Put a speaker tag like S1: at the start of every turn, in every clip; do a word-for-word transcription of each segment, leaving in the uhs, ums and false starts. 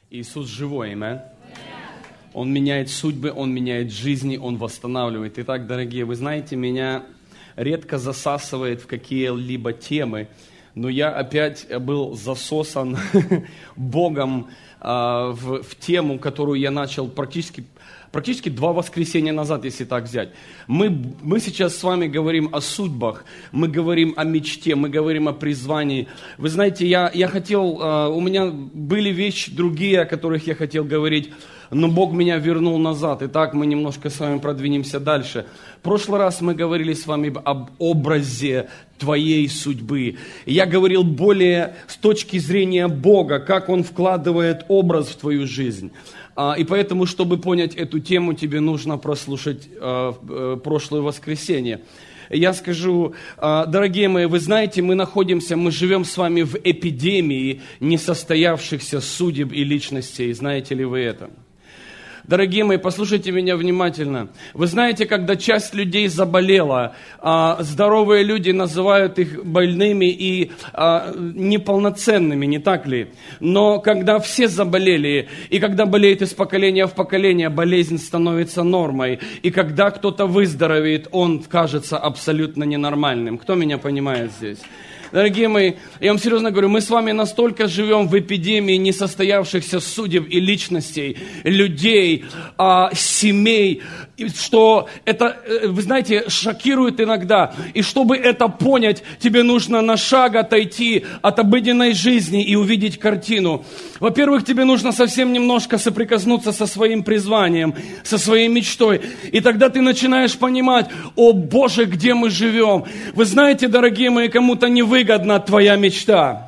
S1: Иисус живой, аминь. Он меняет судьбы, Он меняет жизни, Он восстанавливает. Итак, дорогие, вы знаете, меня редко засасывает в какие-либо темы, но я опять был засосан Богом а, в, в тему, которую я начал практически, практически два воскресенья назад, если так взять. Мы, мы сейчас с вами говорим о судьбах, мы говорим о мечте, мы говорим о призвании. Вы знаете, я, я хотел, а, у меня были вещи другие, о которых я хотел говорить, но Бог меня вернул назад. Итак, мы немножко с вами продвинемся дальше. В прошлый раз мы говорили с вами об образе твоей судьбы. Я говорил более с точки зрения Бога, как Он вкладывает образ в твою жизнь. И поэтому, чтобы понять эту тему, тебе нужно прослушать прошлое воскресенье. Я скажу, дорогие мои, вы знаете, мы находимся, мы живем с вами в эпидемии несостоявшихся судеб и личностей. Знаете ли вы это? Дорогие мои, послушайте меня внимательно. Вы знаете, когда часть людей заболела, здоровые люди называют их больными и неполноценными, не так ли? Но когда все заболели, и когда болеет из поколения в поколение, болезнь становится нормой. И когда кто-то выздоровеет, он кажется абсолютно ненормальным. Кто меня понимает здесь? Дорогие мои, я вам серьезно говорю, мы с вами настолько живем в эпидемии несостоявшихся судеб и личностей, людей, а, семей, что это, вы знаете, шокирует иногда. И чтобы это понять, тебе нужно на шаг отойти от обыденной жизни и увидеть картину. Во-первых, тебе нужно совсем немножко соприкоснуться со своим призванием, со своей мечтой. И тогда ты начинаешь понимать, о Боже, где мы живем. Вы знаете, дорогие мои, кому-то невыгодна твоя мечта.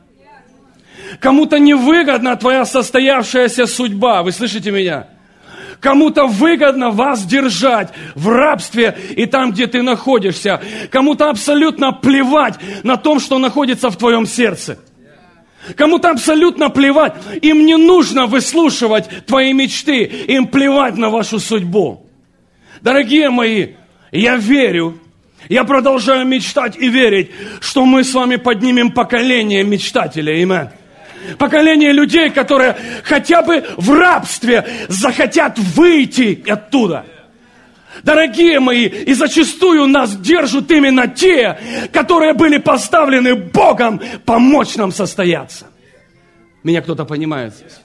S1: Кому-то невыгодна твоя состоявшаяся судьба. Вы слышите меня? Кому-то выгодно вас держать в рабстве и там, где ты находишься. Кому-то абсолютно плевать на том, что находится в твоем сердце. Кому-то абсолютно плевать. Им не нужно выслушивать твои мечты. Им плевать на вашу судьбу. Дорогие мои, я верю, я продолжаю мечтать и верить, что мы с вами поднимем поколение мечтателей. Аминь. Поколение людей, которые хотя бы в рабстве захотят выйти оттуда. Дорогие мои, и зачастую нас держат именно те, которые были поставлены Богом помочь нам состояться. Меня кто-то понимает здесь?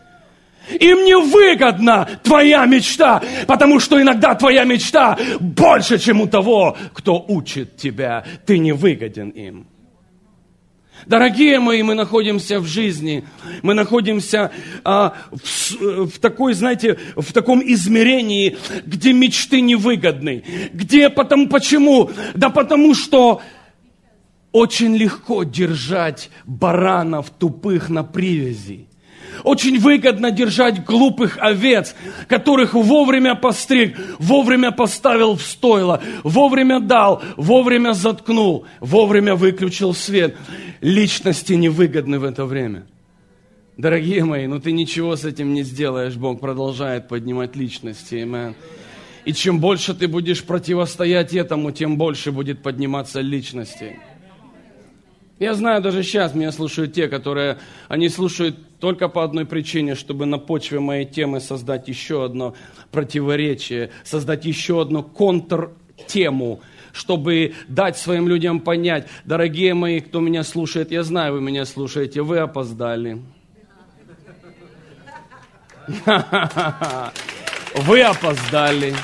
S1: Им не выгодна твоя мечта, потому что иногда твоя мечта больше, чем у того, кто учит тебя. Ты не выгоден им. Дорогие мои, мы находимся в жизни, мы находимся а, в, в такой, знаете, в таком измерении, где мечты невыгодны. Где, потому, почему? Да потому что очень легко держать баранов тупых на привязи. Очень выгодно держать глупых овец, которых вовремя постриг, вовремя поставил в стойло, вовремя дал, вовремя заткнул, вовремя выключил свет. Личности невыгодны в это время. Дорогие мои, ну ты ничего с этим не сделаешь. Бог продолжает поднимать личности. Аминь. И чем больше ты будешь противостоять этому, тем больше будет подниматься личности. Я знаю, даже сейчас меня слушают те, которые, они слушают только по одной причине, чтобы на почве моей темы создать еще одно противоречие, создать еще одну контртему, чтобы дать своим людям понять, дорогие мои, кто меня слушает, я знаю, вы меня слушаете, вы опоздали. Вы опоздали.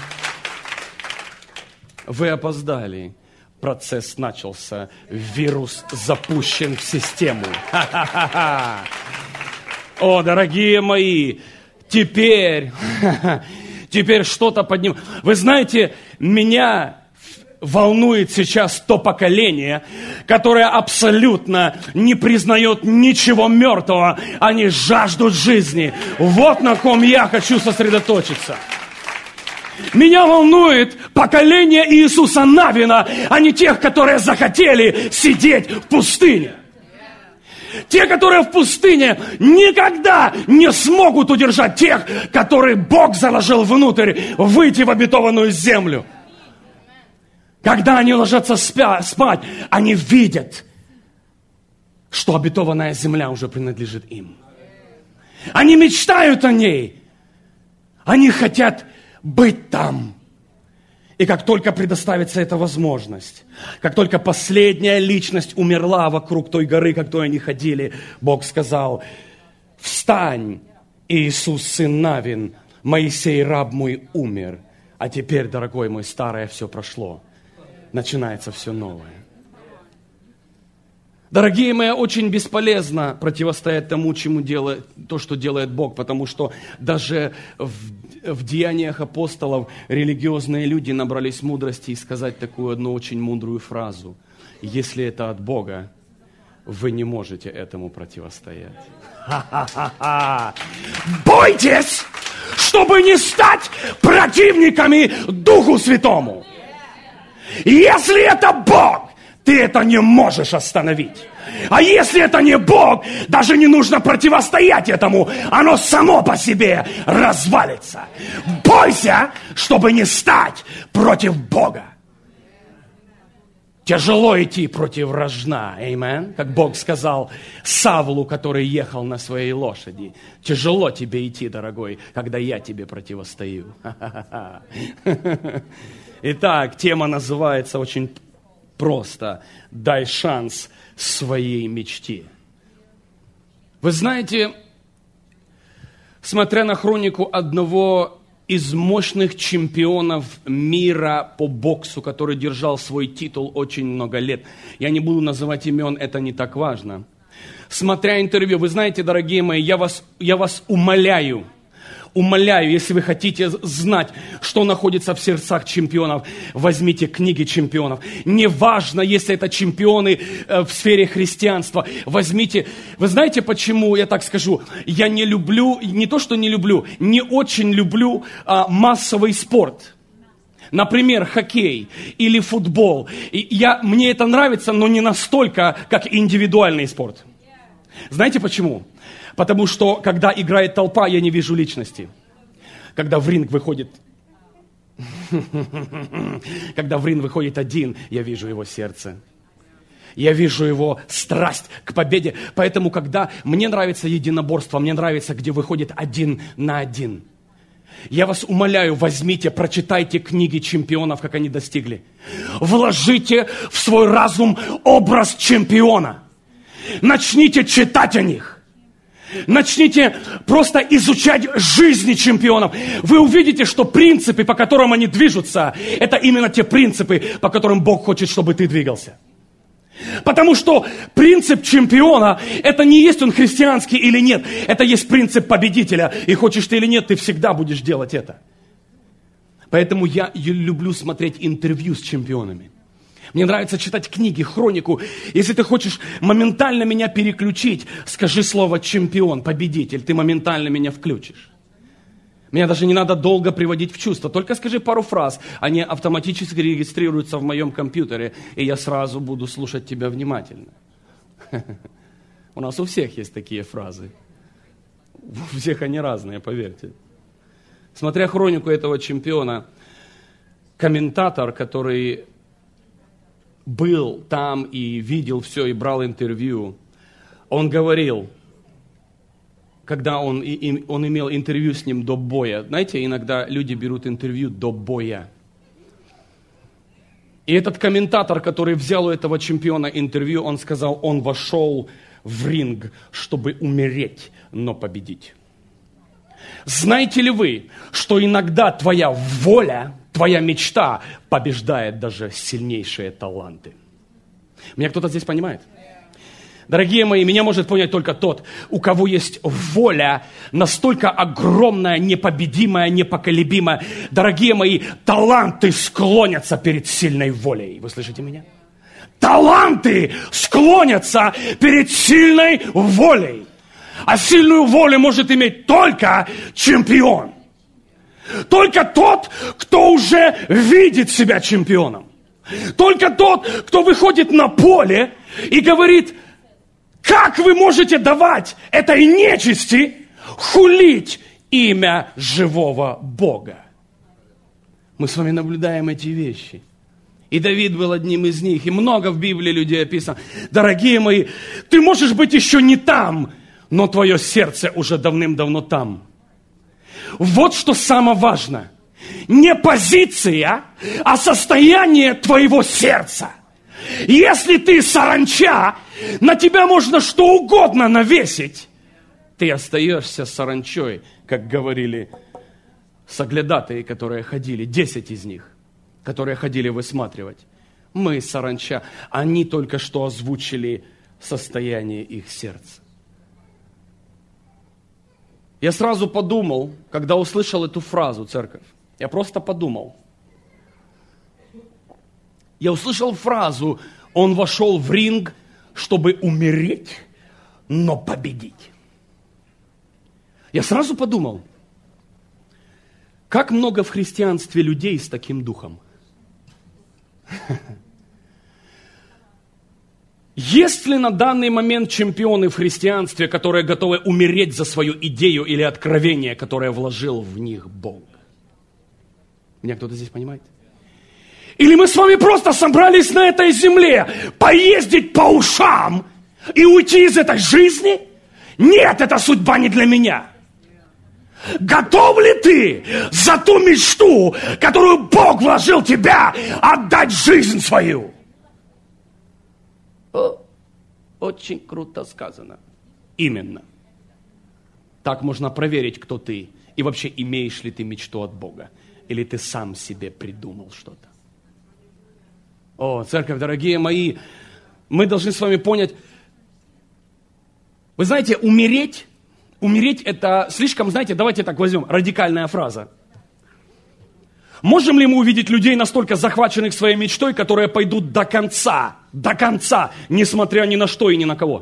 S1: Вы опоздали. Процесс начался, вирус запущен в систему. Ха-ха-ха-ха. О, дорогие мои, теперь, теперь что-то подним. Вы знаете, меня волнует сейчас то поколение, которое абсолютно не признает ничего мертвого. Они жаждут жизни. Вот на ком я хочу сосредоточиться. Меня волнует поколение Иисуса Навина, а не тех, которые захотели сидеть в пустыне. Те, которые в пустыне, никогда не смогут удержать тех, которые Бог заложил внутрь, выйти в обетованную землю. Когда они ложатся спя, спать, они видят, что обетованная земля уже принадлежит им. Они мечтают о ней. Они хотят быть там. И как только предоставится эта возможность, как только последняя личность умерла вокруг той горы, к которой они ходили, Бог сказал: «Встань, Иисус, сын Навин, Моисей, раб мой, умер. А теперь, дорогой мой, старое все прошло. Начинается все новое». Дорогие мои, очень бесполезно противостоять тому, чему делает, то, что делает Бог, потому что даже в, в деяниях апостолов религиозные люди набрались мудрости и сказать такую одну очень мудрую фразу: «Если это от Бога, вы не можете этому противостоять». Ха-ха-ха-ха! Бойтесь, чтобы не стать противниками Духу Святому. Если это Бог, ты это не можешь остановить. А если это не Бог, даже не нужно противостоять этому. Оно само по себе развалится. Бойся, чтобы не стать против Бога. Тяжело идти против рожна, аминь. Как Бог сказал Савлу, который ехал на своей лошади: тяжело тебе идти, дорогой, когда я тебе противостою. Итак, тема называется очень просто: дай шанс своей мечте. Вы знаете, смотря на хронику одного из мощных чемпионов мира по боксу, который держал свой титул очень много лет, я не буду называть имен, это не так важно. Смотря интервью, вы знаете, дорогие мои, я вас, я вас умоляю, Умоляю, если вы хотите знать, что находится в сердцах чемпионов, возьмите книги чемпионов. Неважно, если это чемпионы в сфере христианства. Возьмите. Вы знаете, почему я так скажу? Я не люблю, не то, что не люблю, не очень люблю а, массовый спорт. Например, хоккей или футбол. И я, мне это нравится, но не настолько, как индивидуальный спорт. Знаете почему? Потому что, когда играет толпа, я не вижу личности. Когда в ринг выходит... Когда в ринг выходит один, я вижу его сердце. Я вижу его страсть к победе. Поэтому, когда мне нравится единоборство, мне нравится, где выходит один на один. Я вас умоляю, возьмите, прочитайте книги чемпионов, как они достигли. Вложите в свой разум образ чемпиона. Начните читать о них. Начните просто изучать жизни чемпионов. Вы увидите, что принципы, по которым они движутся, это именно те принципы, по которым Бог хочет, чтобы ты двигался. Потому что принцип чемпиона, это не есть он христианский или нет. Это есть принцип победителя. И хочешь ты или нет, ты всегда будешь делать это. Поэтому я люблю смотреть интервью с чемпионами. Мне нравится читать книги, хронику. Если ты хочешь моментально меня переключить, скажи слово «чемпион», «победитель», ты моментально меня включишь. Меня даже не надо долго приводить в чувство. Только скажи пару фраз, они автоматически регистрируются в моем компьютере, и я сразу буду слушать тебя внимательно. У нас у всех есть такие фразы. У всех они разные, поверьте. Смотря хронику этого чемпиона, комментатор, который был там и видел все, и брал интервью, он говорил, когда он, и, он имел интервью с ним до боя. Знаете, иногда люди берут интервью до боя. И этот комментатор, который взял у этого чемпиона интервью, он сказал, он вошел в ринг, чтобы умереть, но победить. Знаете ли вы, что иногда твоя воля, твоя мечта побеждает даже сильнейшие таланты? Меня кто-то здесь понимает? Дорогие мои, меня может понять только тот, у кого есть воля настолько огромная, непобедимая, непоколебимая. Дорогие мои, таланты склонятся перед сильной волей. Вы слышите меня? Таланты склонятся перед сильной волей. А сильную волю может иметь только чемпион. Только тот, кто уже видит себя чемпионом. Только тот, кто выходит на поле и говорит, как вы можете давать этой нечисти хулить имя живого Бога? Мы с вами наблюдаем эти вещи. И Давид был одним из них. И много в Библии людей описано. Дорогие мои, ты можешь быть еще не там, но твое сердце уже давным-давно там. Вот что самое важное. Не позиция, а состояние твоего сердца. Если ты саранча, на тебя можно что угодно навесить. Ты остаешься саранчой, как говорили соглядатые, которые ходили, десять из них, которые ходили высматривать. Мы саранча, они только что озвучили состояние их сердца. Я сразу подумал, когда услышал эту фразу, церковь, я просто подумал. Я услышал фразу, он вошел в ринг, чтобы умереть, но победить. Я сразу подумал, как много в христианстве людей с таким духом. Есть ли на данный момент чемпионы в христианстве, которые готовы умереть за свою идею или откровение, которое вложил в них Бог? Меня кто-то здесь понимает? Или мы с вами просто собрались на этой земле поездить по ушам и уйти из этой жизни? Нет, эта судьба не для меня. Готов ли ты за ту мечту, которую Бог вложил в тебя, отдать жизнь свою? О, очень круто сказано. Именно. Так можно проверить, кто ты. И вообще, имеешь ли ты мечту от Бога. Или ты сам себе придумал что-то. О, церковь, дорогие мои, мы должны с вами понять. Вы знаете, умереть, умереть это слишком, знаете, давайте так возьмем, радикальная фраза. Можем ли мы увидеть людей, настолько захваченных своей мечтой, которые пойдут до конца, до конца, несмотря ни на что и ни на кого?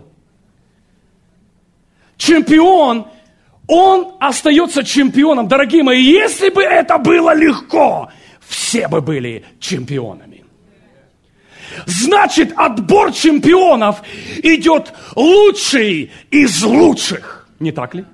S1: Чемпион, он остается чемпионом. Дорогие мои, если бы это было легко, все бы были чемпионами. Значит, отбор чемпионов идет лучший из лучших. Не так ли?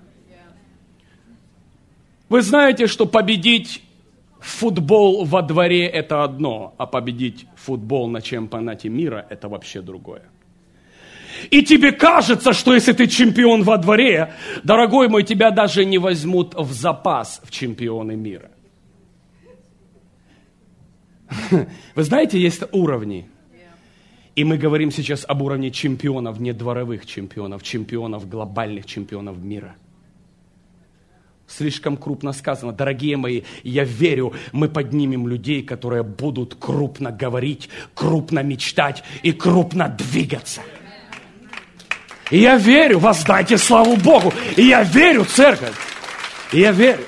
S1: Вы знаете, что победить футбол во дворе – это одно, а победить футбол на чемпионате мира – это вообще другое. И тебе кажется, что если ты чемпион во дворе, дорогой мой, тебя даже не возьмут в запас в чемпионы мира. Вы знаете, есть уровни. И мы говорим сейчас об уровне чемпионов, не дворовых чемпионов, чемпионов, глобальных чемпионов мира. Слишком крупно сказано. Дорогие мои, я верю, мы поднимем людей, которые будут крупно говорить, крупно мечтать и крупно двигаться. И я верю, воздайте славу Богу. И я верю, церковь. И я верю.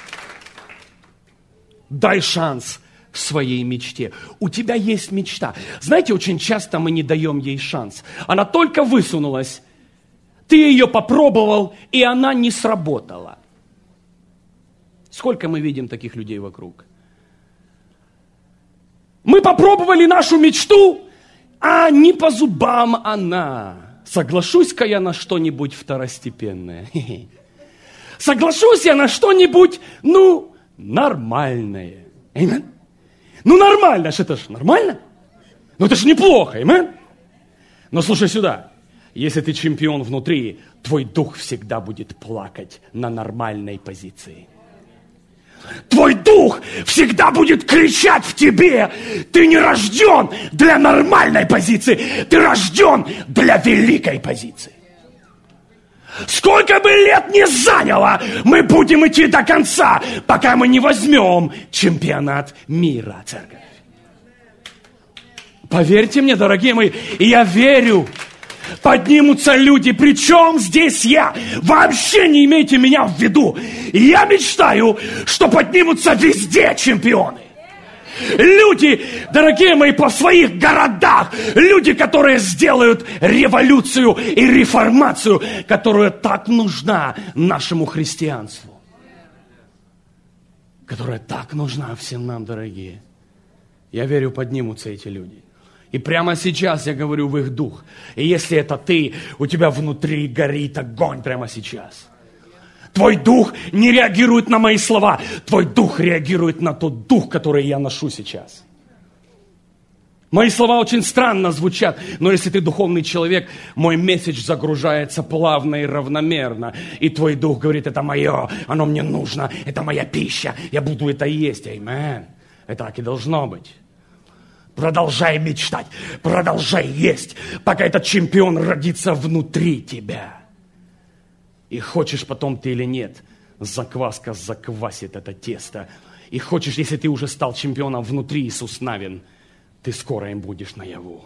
S1: Дай шанс своей мечте. У тебя есть мечта. Знаете, очень часто мы не даем ей шанс. Она только высунулась. Ты ее попробовал, и она не сработала. Сколько мы видим таких людей вокруг? Мы попробовали нашу мечту, а не по зубам она. Соглашусь-ка я на что-нибудь второстепенное. Соглашусь я на что-нибудь, ну, нормальное. Аминь. Ну, нормально, что это ж нормально? Ну, это ж неплохо, аминь. Но слушай сюда. Если ты чемпион внутри, твой дух всегда будет плакать на нормальной позиции. Твой дух всегда будет кричать в тебе. Ты не рожден для нормальной позиции. Ты рожден для великой позиции. Сколько бы лет ни заняло, мы будем идти до конца, пока мы не возьмем чемпионат мира, церковь. Поверьте мне, дорогие мои, я верю, поднимутся люди, причем здесь я. Вообще не имейте меня в виду. Я мечтаю, что поднимутся везде чемпионы. Люди, дорогие мои, по своих городах. Люди, которые сделают революцию и реформацию, которая так нужна нашему христианству. Которая так нужна всем нам, дорогие. Я верю, поднимутся эти люди. И прямо сейчас я говорю в их дух. И если это ты, у тебя внутри горит огонь прямо сейчас. Твой дух не реагирует на мои слова. Твой дух реагирует на тот дух, который я ношу сейчас. Мои слова очень странно звучат, но если ты духовный человек, мой месседж загружается плавно и равномерно. И твой дух говорит, это мое, оно мне нужно, это моя пища, я буду это есть. Аминь. Это так и должно быть. Продолжай мечтать, продолжай есть, пока этот чемпион родится внутри тебя. И хочешь потом ты или нет, закваска заквасит это тесто. И хочешь, если ты уже стал чемпионом внутри, Иисус Навин, ты скоро им будешь наяву.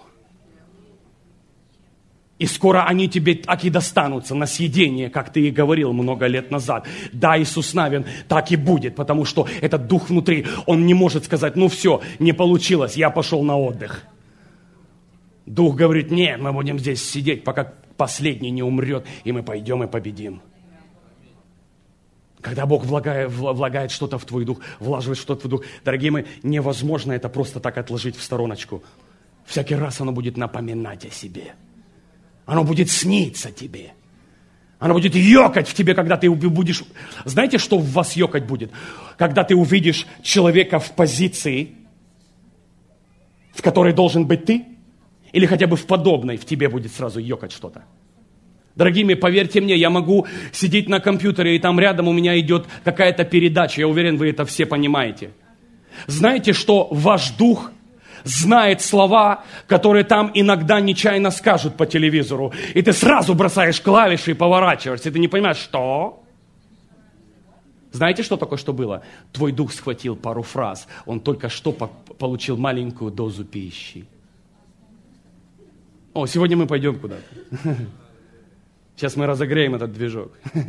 S1: И скоро они тебе так и достанутся на съедение, как ты и говорил много лет назад. Да, Иисус Навин, так и будет, потому что этот дух внутри, он не может сказать, ну все, не получилось, я пошел на отдых. Дух говорит, нет, мы будем здесь сидеть, пока последний не умрет, и мы пойдем и победим. Когда Бог влагает, влагает что-то в твой дух, влаживает что-то в твой дух, дорогие мои, невозможно это просто так отложить в стороночку. Всякий раз оно будет напоминать о себе. Оно будет сниться тебе. Оно будет ёкать в тебе, когда ты будешь... Знаете, что в вас ёкать будет? Когда ты увидишь человека в позиции, в которой должен быть ты, или хотя бы в подобной, в тебе будет сразу ёкать что-то. Дорогие мои, поверьте мне, я могу сидеть на компьютере, и там рядом у меня идет какая-то передача. Я уверен, вы это все понимаете. Знаете, что ваш дух знает слова, которые там иногда нечаянно скажут по телевизору. И ты сразу бросаешь клавиши и поворачиваешься. И ты не понимаешь, что? Знаете, что такое, что было? Твой дух схватил пару фраз. Он только что по- получил маленькую дозу пищи. О, сегодня мы пойдем куда-то. Сейчас мы разогреем этот движок.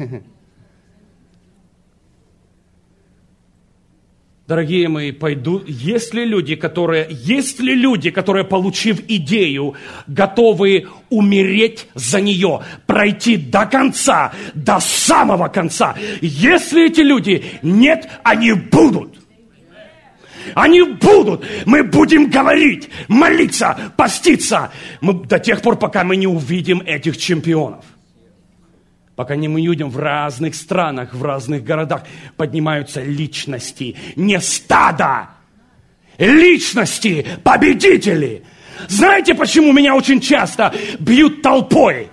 S1: Дорогие мои, пойду. Есть ли люди, которые, есть ли люди, которые, получив идею, готовы умереть за нее, пройти до конца, до самого конца? Если эти люди, нет, они будут. Они будут. Мы будем говорить, молиться, поститься мы, до тех пор, пока мы не увидим этих чемпионов. Пока не мы увидим в разных странах, в разных городах поднимаются личности, не стадо, личности, победители. Знаете, почему меня очень часто бьют толпой?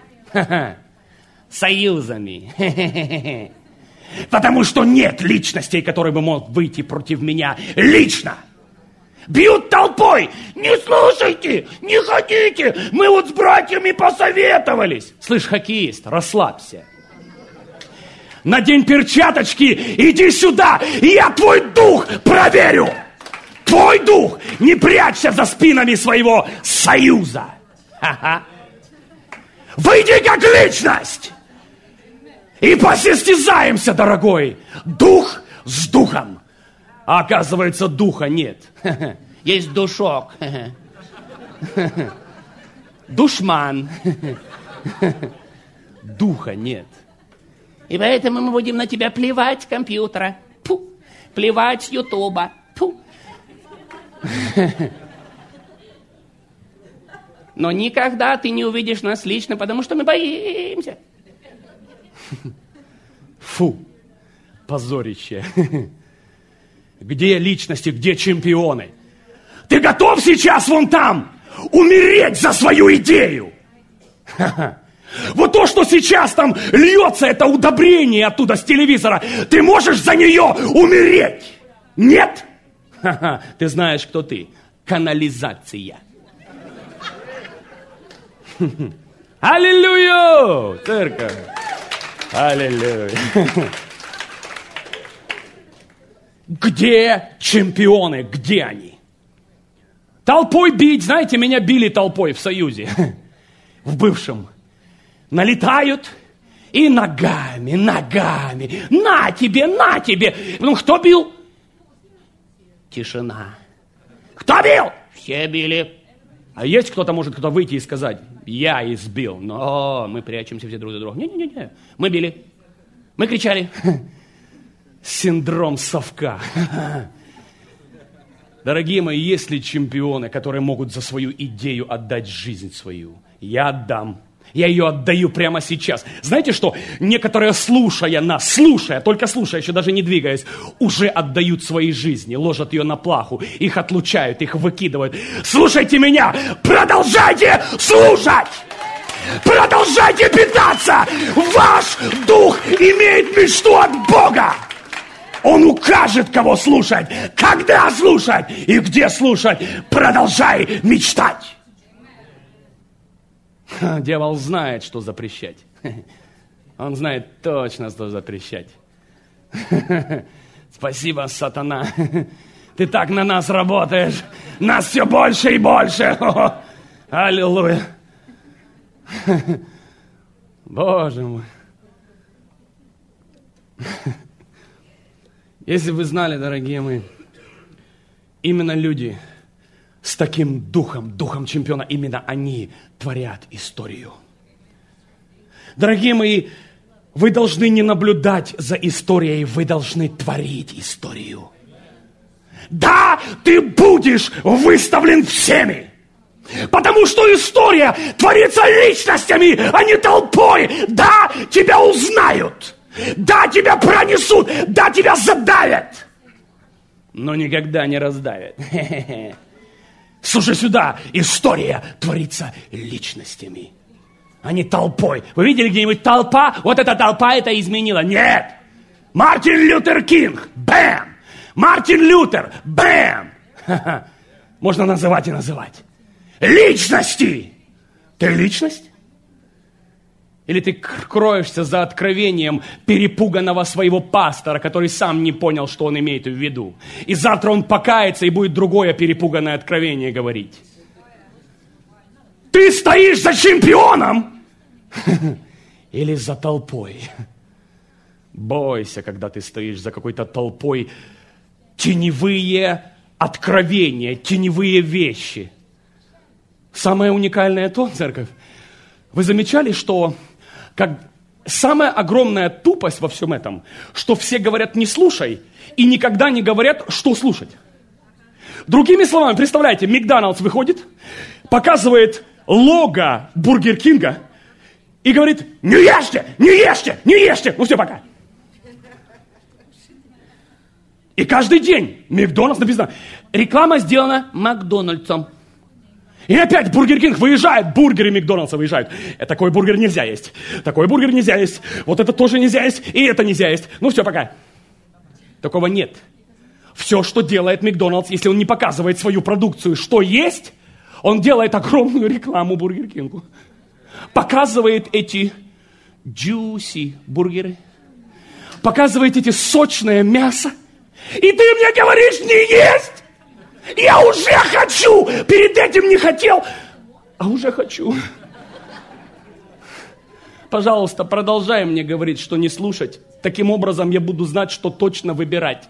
S1: Союзами. Потому что нет личностей, которые бы могут выйти против меня лично. Бьют толпой. Не слушайте, не хотите. Мы вот с братьями посоветовались. Слышь, хоккеист, расслабься. Надень перчаточки, иди сюда, и я твой дух проверю. Твой дух. Не прячься за спинами своего союза. Ха-ха. Выйди как личность. И посостязаемся, дорогой. Дух с духом. А оказывается, духа нет. Есть душок. Душман. Духа нет. И поэтому мы будем на тебя плевать с компьютера. Фу. Плевать с ютуба. Фу. Но никогда ты не увидишь нас лично, потому что мы боимся. Фу. Позорище. Где личности, где чемпионы? Ты готов сейчас вон там умереть за свою идею? Вот то, что сейчас там льется, это удобрение оттуда с телевизора, ты можешь за нее умереть? Нет? Ты знаешь, кто ты? Канализация. Аллилуйя! Церковь! Аллилуйя! Где чемпионы? Где они? Толпой бить. Знаете, меня били толпой в Союзе. В бывшем. Налетают и ногами, ногами. На тебе, на тебе. Ну, кто бил? Тишина. Кто бил? Все били. А есть кто-то, может кто-то выйти и сказать, я избил. Но мы прячемся все друг за другом. Не-не-не, мы били. Мы кричали. Синдром совка. Дорогие мои, есть ли чемпионы, которые могут за свою идею отдать жизнь свою? Я отдам. Я ее отдаю прямо сейчас. Знаете что? Некоторые, слушая нас, слушая, только слушая, еще даже не двигаясь, уже отдают свои жизни, ложат ее на плаху, их отлучают, их выкидывают. Слушайте меня! Продолжайте слушать! Продолжайте питаться! Ваш дух имеет мечту от Бога! Он укажет, кого слушать, когда слушать и где слушать. Продолжай мечтать! Дьявол знает, что запрещать. Он знает точно, что запрещать. Спасибо, сатана. Ты так на нас работаешь. Нас все больше и больше. Аллилуйя. Боже мой. Если бы вы знали, дорогие мои, именно люди с таким духом, духом чемпиона, именно они творят историю. Дорогие мои, вы должны не наблюдать за историей, вы должны творить историю. Да, ты будешь выставлен всеми, потому что история творится личностями, а не толпой. Да, тебя узнают, да, тебя пронесут, да, тебя задавят, но никогда не раздавят. Слушай сюда, история творится личностями, а не толпой. Вы видели где-нибудь толпа? Вот эта толпа это изменила. Нет! Мартин Лютер Кинг, бэм! Мартин Лютер, бэм! Ха-ха. Можно называть и называть. Личности! Ты личность? Или ты кроешься за откровением перепуганного своего пастора, который сам не понял, что он имеет в виду. И завтра он покается и будет другое перепуганное откровение говорить. Ты стоишь за чемпионом или за толпой? Бойся, когда ты стоишь за какой-то толпой. Теневые откровения, теневые вещи. Самое уникальное то, церковь, вы замечали, что как самая огромная тупость во всем этом, что все говорят «не слушай» и никогда не говорят, что слушать. Другими словами, представляете, Макдоналдс выходит, показывает лого Бургер Кинга и говорит «не ешьте, не ешьте, не ешьте». Ну все, пока. И каждый день Макдоналдс написано «реклама сделана Макдональдсом». И опять Бургер Кинг выезжает, бургеры Макдональдса выезжают. Такой бургер нельзя есть, такой бургер нельзя есть, вот это тоже нельзя есть, и это нельзя есть. Ну все, пока. Такого нет. Все, что делает Макдональдс, если он не показывает свою продукцию, что есть, он делает огромную рекламу Бургер Кингу. Показывает эти juicy бургеры, показывает эти сочное мясо, и ты мне говоришь не есть? Я уже хочу! Перед этим не хотел, а уже хочу. Пожалуйста, продолжай мне говорить, что не слушать. Таким образом я буду знать, что точно выбирать.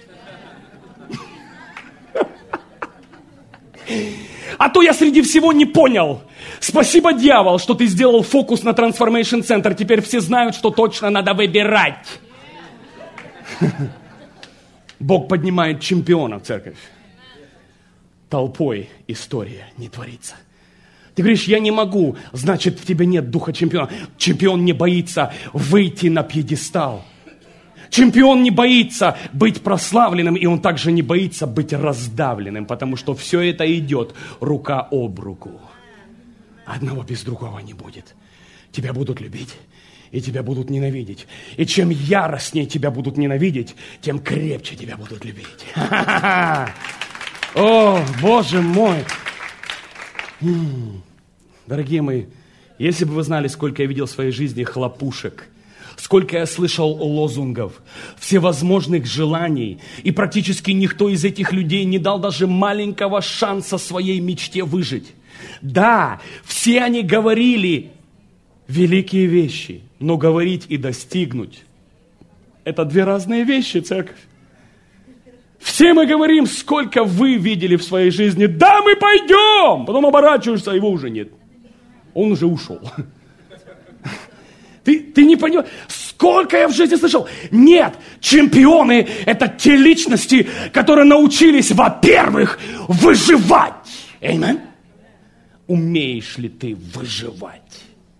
S1: А то я среди всего не понял. Спасибо, дьявол, что ты сделал фокус на Transformation Center. Теперь все знают, что точно надо выбирать. Бог поднимает чемпионов, церковь. Толпой история не творится. Ты говоришь, я не могу, значит, в тебе нет духа чемпиона. Чемпион не боится выйти на пьедестал. Чемпион не боится быть прославленным, и он также не боится быть раздавленным, потому что все это идет рука об руку. Одного без другого не будет. Тебя будут любить, и тебя будут ненавидеть. И чем яростнее тебя будут ненавидеть, тем крепче тебя будут любить. Ха-ха-ха! О, Боже мой! Дорогие мои, если бы вы знали, сколько я видел в своей жизни хлопушек, сколько я слышал лозунгов, всевозможных желаний, и практически никто из этих людей не дал даже маленького шанса своей мечте выжить. Да, все они говорили великие вещи, но говорить и достигнуть – это две разные вещи, церковь. Все мы говорим, сколько вы видели в своей жизни. Да, мы пойдем. Потом оборачиваешься, а его уже нет. Он уже ушел. Ты, ты не понимаешь, сколько я в жизни слышал. Нет, чемпионы – это те личности, которые научились, во-первых, выживать. Аминь. Умеешь ли ты выживать?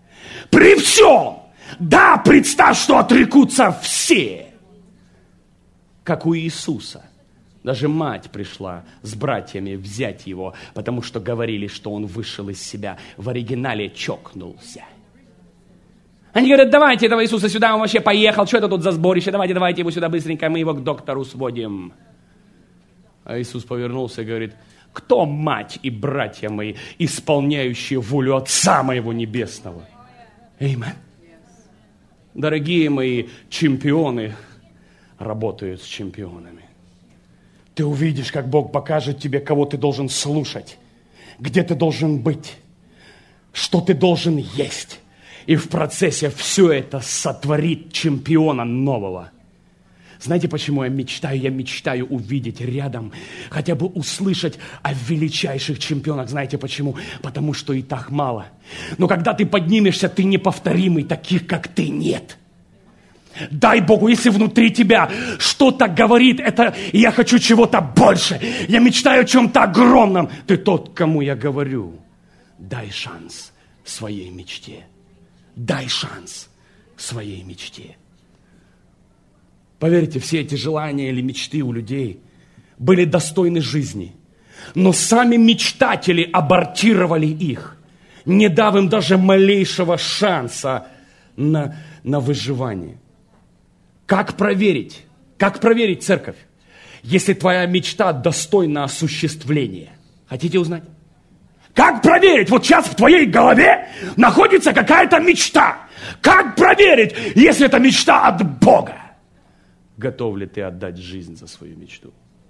S1: При всем. Да, представь, что отрекутся все. Как у Иисуса. Даже мать пришла с братьями взять его, потому что говорили, что он вышел из себя. В оригинале чокнулся. Они говорят, давайте этого Иисуса сюда, он вообще поехал, что это тут за сборище, давайте, давайте его сюда быстренько, мы его к доктору сводим. А Иисус повернулся и говорит, кто мать и братья мои, исполняющие волю Отца моего Небесного? Аминь. Дорогие мои, чемпионы работают с чемпионами. Ты увидишь, как Бог покажет тебе, кого ты должен слушать, где ты должен быть, что ты должен есть. И в процессе все это сотворит чемпиона нового. Знаете, почему я мечтаю? Я мечтаю увидеть рядом, хотя бы услышать о величайших чемпионах. Знаете почему? Потому что и так мало. Но когда ты поднимешься, ты неповторимый, таких как ты нет. Дай Богу, если внутри тебя что-то говорит, это я хочу чего-то больше. Я мечтаю о чем-то огромном. Ты тот, кому я говорю. Дай шанс своей мечте. Дай шанс своей мечте. Поверьте, все эти желания или мечты у людей были достойны жизни. Но сами мечтатели абортировали их, не дав им даже малейшего шанса на, на выживание. Как проверить? Как проверить, церковь, если твоя мечта достойна осуществления? Хотите узнать? Как проверить? Вот сейчас в твоей голове находится какая-то мечта. Как проверить, если это мечта от Бога? Готов ли ты отдать жизнь за свою мечту?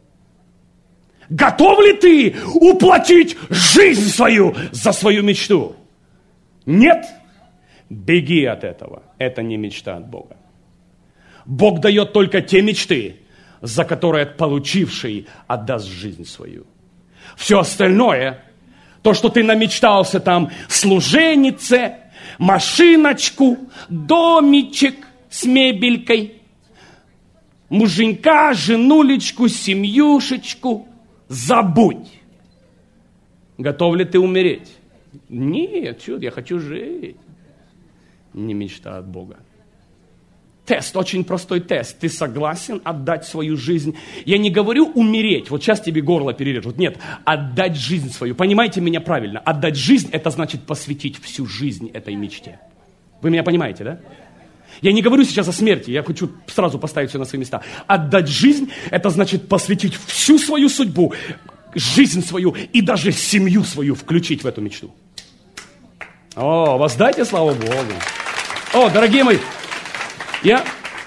S1: Готов ли ты уплатить жизнь свою за свою мечту? Нет? Беги от этого. Это не мечта от Бога. Бог дает только те мечты, за которые получивший отдаст жизнь свою. Все остальное, то, что ты намечтался там, служенице, машиночку, домичек с мебелькой, муженька, женулечку, семьюшечку, забудь. Готов ли ты умереть? Нет, чё, я хочу жить. Не мечта от Бога. Тест, очень простой тест. Ты согласен отдать свою жизнь? Я не говорю умереть, вот сейчас тебе горло перережут. Нет, отдать жизнь свою. Понимаете меня правильно? Отдать жизнь, это значит посвятить всю жизнь этой мечте. Вы меня понимаете, да? Я не говорю сейчас о смерти, я хочу сразу поставить все на свои места. Отдать жизнь, это значит посвятить всю свою судьбу, жизнь свою и даже семью свою включить в эту мечту. О, воздайте славу Богу. О, дорогие мои, я...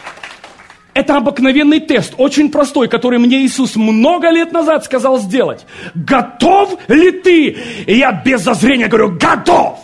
S1: Это обыкновенный тест, очень простой, который мне Иисус много лет назад сказал сделать. Готов ли ты? И я без зазрения говорю, готов.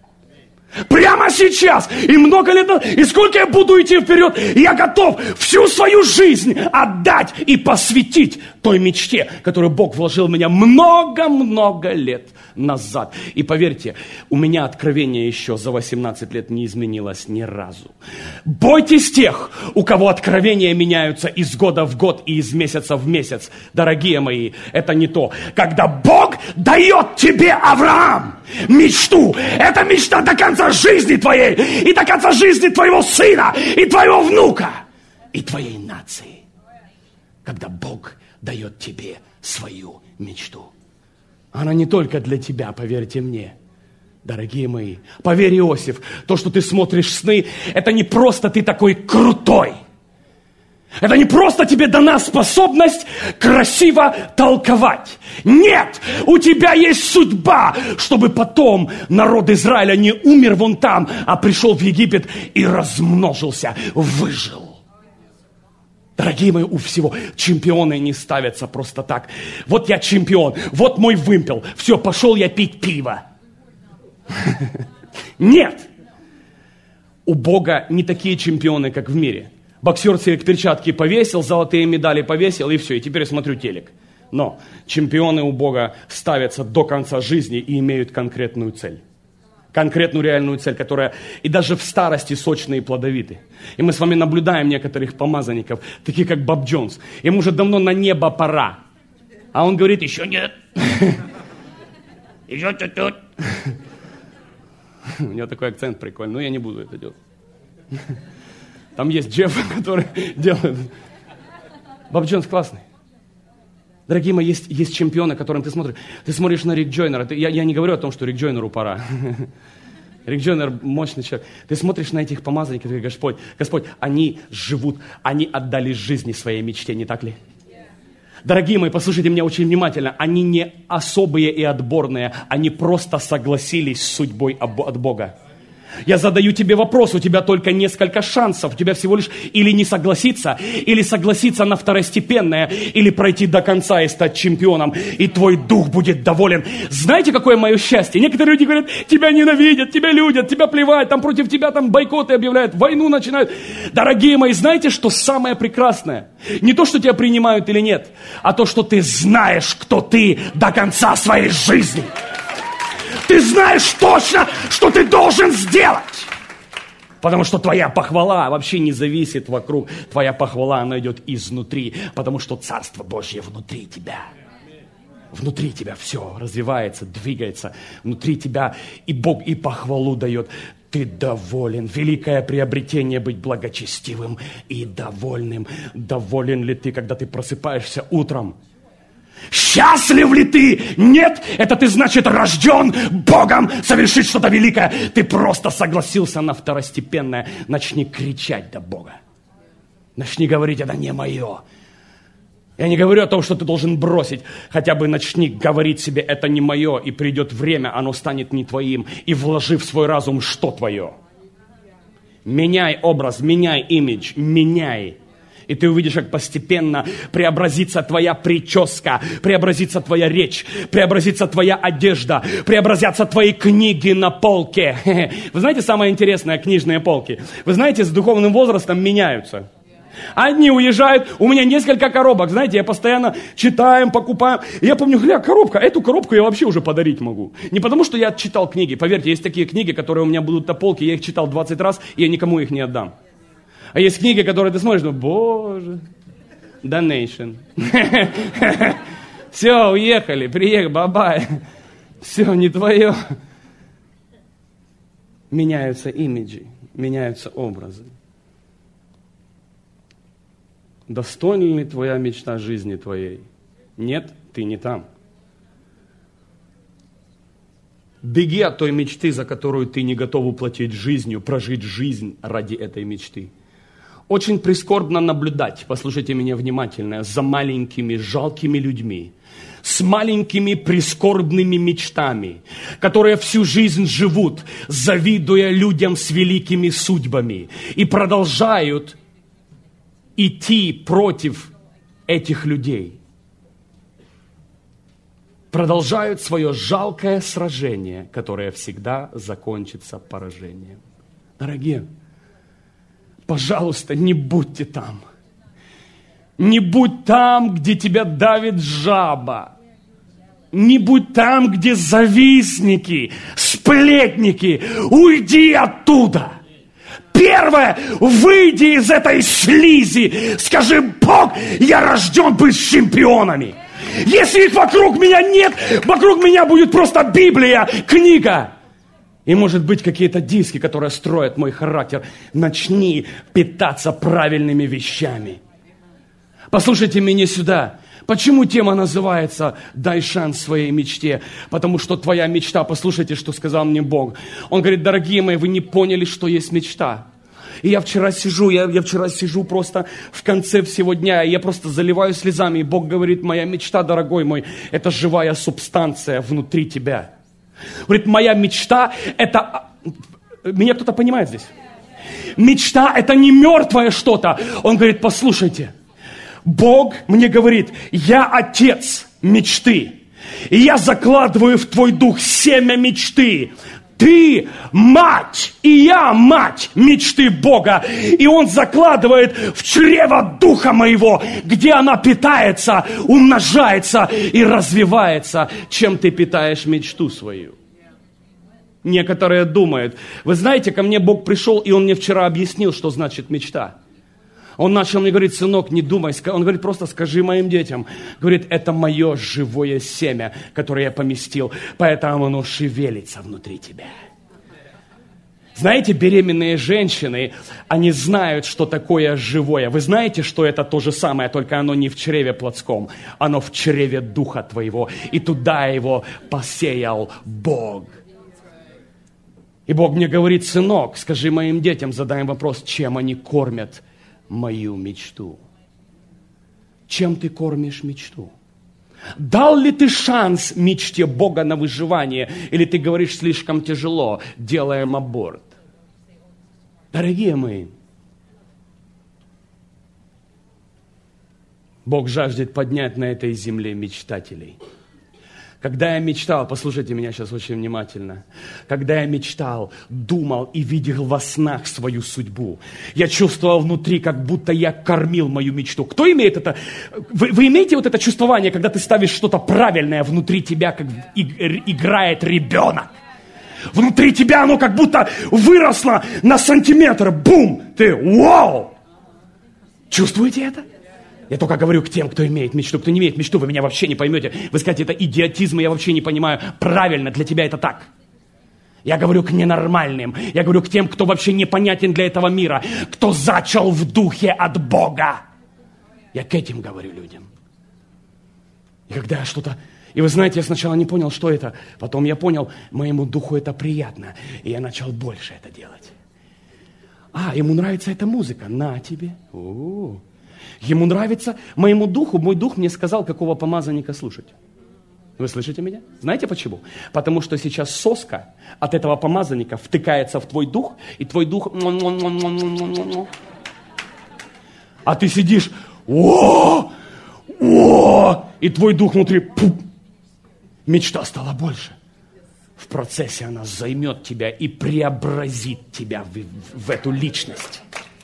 S1: Прямо сейчас, и много лет назад, и сколько я буду идти вперед, я готов всю свою жизнь отдать и посвятить той мечте, которую Бог вложил в меня много-много лет назад. И поверьте, у меня откровение еще за восемнадцать лет не изменилось ни разу. Бойтесь тех, у кого откровения меняются из года в год и из месяца в месяц. Дорогие мои, это не то. Когда Бог дает тебе, Авраам, мечту, это мечта до конца жизни твоей, и до конца жизни твоего сына, и твоего внука, и твоей нации. Когда Бог дает тебе свою мечту. Она не только для тебя, поверьте мне. Дорогие мои, поверь, Иосиф, то, что ты смотришь сны, это не просто ты такой крутой. Это не просто тебе дана способность красиво толковать. Нет, у тебя есть судьба, чтобы потом народ Израиля не умер вон там, а пришел в Египет и размножился, выжил. Дорогие мои, у всего чемпионы не ставятся просто так. Вот я чемпион, вот мой вымпел, все, пошел я пить пиво. Нет, у Бога не такие чемпионы, как в мире. Боксер себе перчатки повесил, золотые медали повесил, и все, и теперь смотрю телек. Но чемпионы у Бога ставятся до конца жизни и имеют конкретную цель. Конкретную реальную цель, которая и даже в старости сочные и плодовиты. И мы с вами наблюдаем некоторых помазанников, таких как Боб Джонс. Ему уже давно на небо пора. А он говорит, еще нет. Еще чуть-чуть. У него такой акцент прикольный, но я не буду это делать. Там есть Джефф, который делает. Боб Джонс классный. Дорогие мои, есть, есть чемпионы, которым ты смотришь. Ты смотришь на Рик Джойнера. Ты, я, я не говорю о том, что Рик Джойнеру пора. Рик Джойнер мощный человек. Ты смотришь на этих помазанников и говоришь: Господь, Господь, они живут, они отдали жизни своей мечте, не так ли? Дорогие мои, послушайте меня очень внимательно. Они не особые и отборные, они просто согласились с судьбой от Бога. Я задаю тебе вопрос, у тебя только несколько шансов, у тебя всего лишь или не согласиться, или согласиться на второстепенное, или пройти до конца и стать чемпионом, и твой дух будет доволен. Знаете, какое мое счастье? Некоторые люди говорят: тебя ненавидят, тебя любят, тебя плевать, там против тебя там бойкоты объявляют, войну начинают. Дорогие мои, знаете, что самое прекрасное? Не то, что тебя принимают или нет, а то, что ты знаешь, кто ты до конца своей жизни. Ты знаешь точно, что ты должен сделать. Потому что твоя похвала вообще не зависит вокруг. Твоя похвала, она идет изнутри. Потому что Царство Божье внутри тебя. Внутри тебя все развивается, двигается. Внутри тебя и Бог и похвалу дает. Ты доволен. Великое приобретение быть благочестивым и довольным. Доволен ли ты, когда ты просыпаешься утром? Счастлив ли ты? Нет, это ты, значит, рожден Богом совершить что-то великое. Ты просто согласился на второстепенное. Начни кричать до Бога. Начни говорить: это не мое. Я не говорю о том, что ты должен бросить. Хотя бы начни говорить себе: это не мое. И придет время, оно станет не твоим. И вложи в свой разум, что твое. Меняй образ, меняй имидж, меняй. И ты увидишь, как постепенно преобразится твоя прическа, преобразится твоя речь, преобразится твоя одежда, преобразятся твои книги на полке. Вы знаете, самое интересное, книжные полки? Вы знаете, с духовным возрастом меняются. Одни уезжают, у меня несколько коробок, знаете, я постоянно читаем, покупаем. И я помню: гля, коробка, эту коробку я вообще уже подарить могу. Не потому, что я читал книги, поверьте, есть такие книги, которые у меня будут на полке, я их читал двадцать раз, и я никому их не отдам. А есть книги, которые ты смотришь: ну, боже, donation. Все, уехали, приехали, бабай. Все, не твое. Меняются имиджи, меняются образы. Достойна ли твоя мечта жизни твоей? Нет, ты не там. Беги от той мечты, за которую ты не готов уплатить жизнью, прожить жизнь ради этой мечты. Очень прискорбно наблюдать, послушайте меня внимательно, за маленькими жалкими людьми, с маленькими прискорбными мечтами, которые всю жизнь живут, завидуя людям с великими судьбами, и продолжают идти против этих людей. Продолжают свое жалкое сражение, которое всегда закончится поражением. Дорогие, пожалуйста, не будьте там. Не будь там, где тебя давит жаба. Не будь там, где завистники, сплетники. Уйди оттуда. Первое, выйди из этой слизи. Скажи: Бог, я рожден быть чемпионами. Если их вокруг меня нет, вокруг меня будет просто Библия, книга. И, может быть, какие-то диски, которые строят мой характер. Начни питаться правильными вещами. Послушайте меня сюда. Почему тема называется «Дай шанс своей мечте»? Потому что твоя мечта, послушайте, что сказал мне Бог. Он говорит: дорогие мои, вы не поняли, что есть мечта. И я вчера сижу, я, я вчера сижу просто в конце всего дня, и я просто заливаю слезами. И Бог говорит: моя мечта, дорогой мой, это живая субстанция внутри тебя. Говорит: моя мечта это... Меня кто-то понимает здесь? Мечта это не мертвое что-то. Он говорит: послушайте, Бог мне говорит: я отец мечты. И я закладываю в твой дух семя мечты. Ты мать, и я мать мечты Бога. И Он закладывает в чрево духа моего, где она питается, умножается и развивается. Чем ты питаешь мечту свою? Некоторые думают: вы знаете, ко мне Бог пришел, и Он мне вчера объяснил, что значит мечта. Он начал мне говорить: сынок, не думай. Он говорит: просто скажи моим детям. Говорит: это мое живое семя, которое я поместил. Поэтому оно шевелится внутри тебя. Знаете, беременные женщины, они знают, что такое живое. Вы знаете, что это то же самое, только оно не в чреве плотском, оно в чреве духа твоего. И туда его посеял Бог. И Бог мне говорит: сынок, скажи моим детям, задай им вопрос, чем они кормят мою мечту. Чем ты кормишь мечту? Дал ли ты шанс мечте Бога на выживание? Или ты говоришь: слишком тяжело, делаем аборт? Дорогие мои, Бог жаждет поднять на этой земле мечтателей. Когда я мечтал, послушайте меня сейчас очень внимательно, когда я мечтал, думал и видел во снах свою судьбу, я чувствовал внутри, как будто я кормил мою мечту. Кто имеет это? Вы, вы имеете вот это чувствование, когда ты ставишь что-то правильное внутри тебя, как играет ребенок? Внутри тебя оно как будто выросло на сантиметр. Бум! Ты вау! Чувствуете это? Я только говорю к тем, кто имеет мечту. Кто не имеет мечту, вы меня вообще не поймете. Вы скажете, это идиотизм, я вообще не понимаю. Правильно, для тебя это так. Я говорю к ненормальным. Я говорю к тем, кто вообще непонятен для этого мира. Кто зачал в духе от Бога. Я к этим говорю людям. И когда я что-то... И вы знаете, я сначала не понял, что это. Потом я понял, моему духу это приятно. И я начал больше это делать. А, ему нравится эта музыка. На тебе. У-у-у. Ему нравится, моему духу, мой дух мне сказал, какого помазанника слушать. Вы слышите меня? Знаете почему? Потому что сейчас соска от этого помазанника втыкается в твой дух, и твой дух... А ты сидишь... О! О! И твой дух внутри... Пуп. Мечта стала больше. В процессе она займет тебя и преобразит тебя в, в, в эту личность.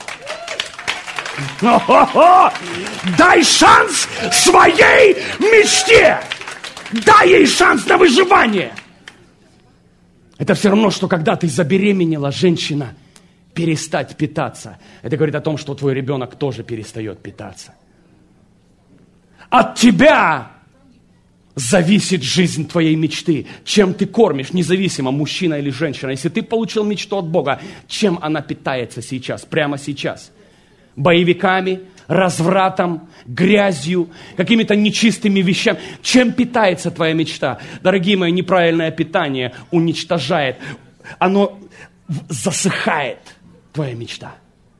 S1: О-хо-хо! Дай шанс своей мечте! Дай ей шанс на выживание! Это все равно, что когда ты забеременела, женщина, перестать питаться. Это говорит о том, что твой ребенок тоже перестает питаться. От тебя зависит жизнь твоей мечты. Чем ты кормишь, независимо, мужчина или женщина. Если ты получил мечту от Бога, чем она питается сейчас, прямо сейчас? Боевиками, развратом, грязью, какими-то нечистыми вещами. Чем питается твоя мечта? Дорогие мои, неправильное питание уничтожает, оно засыхает твоя мечта.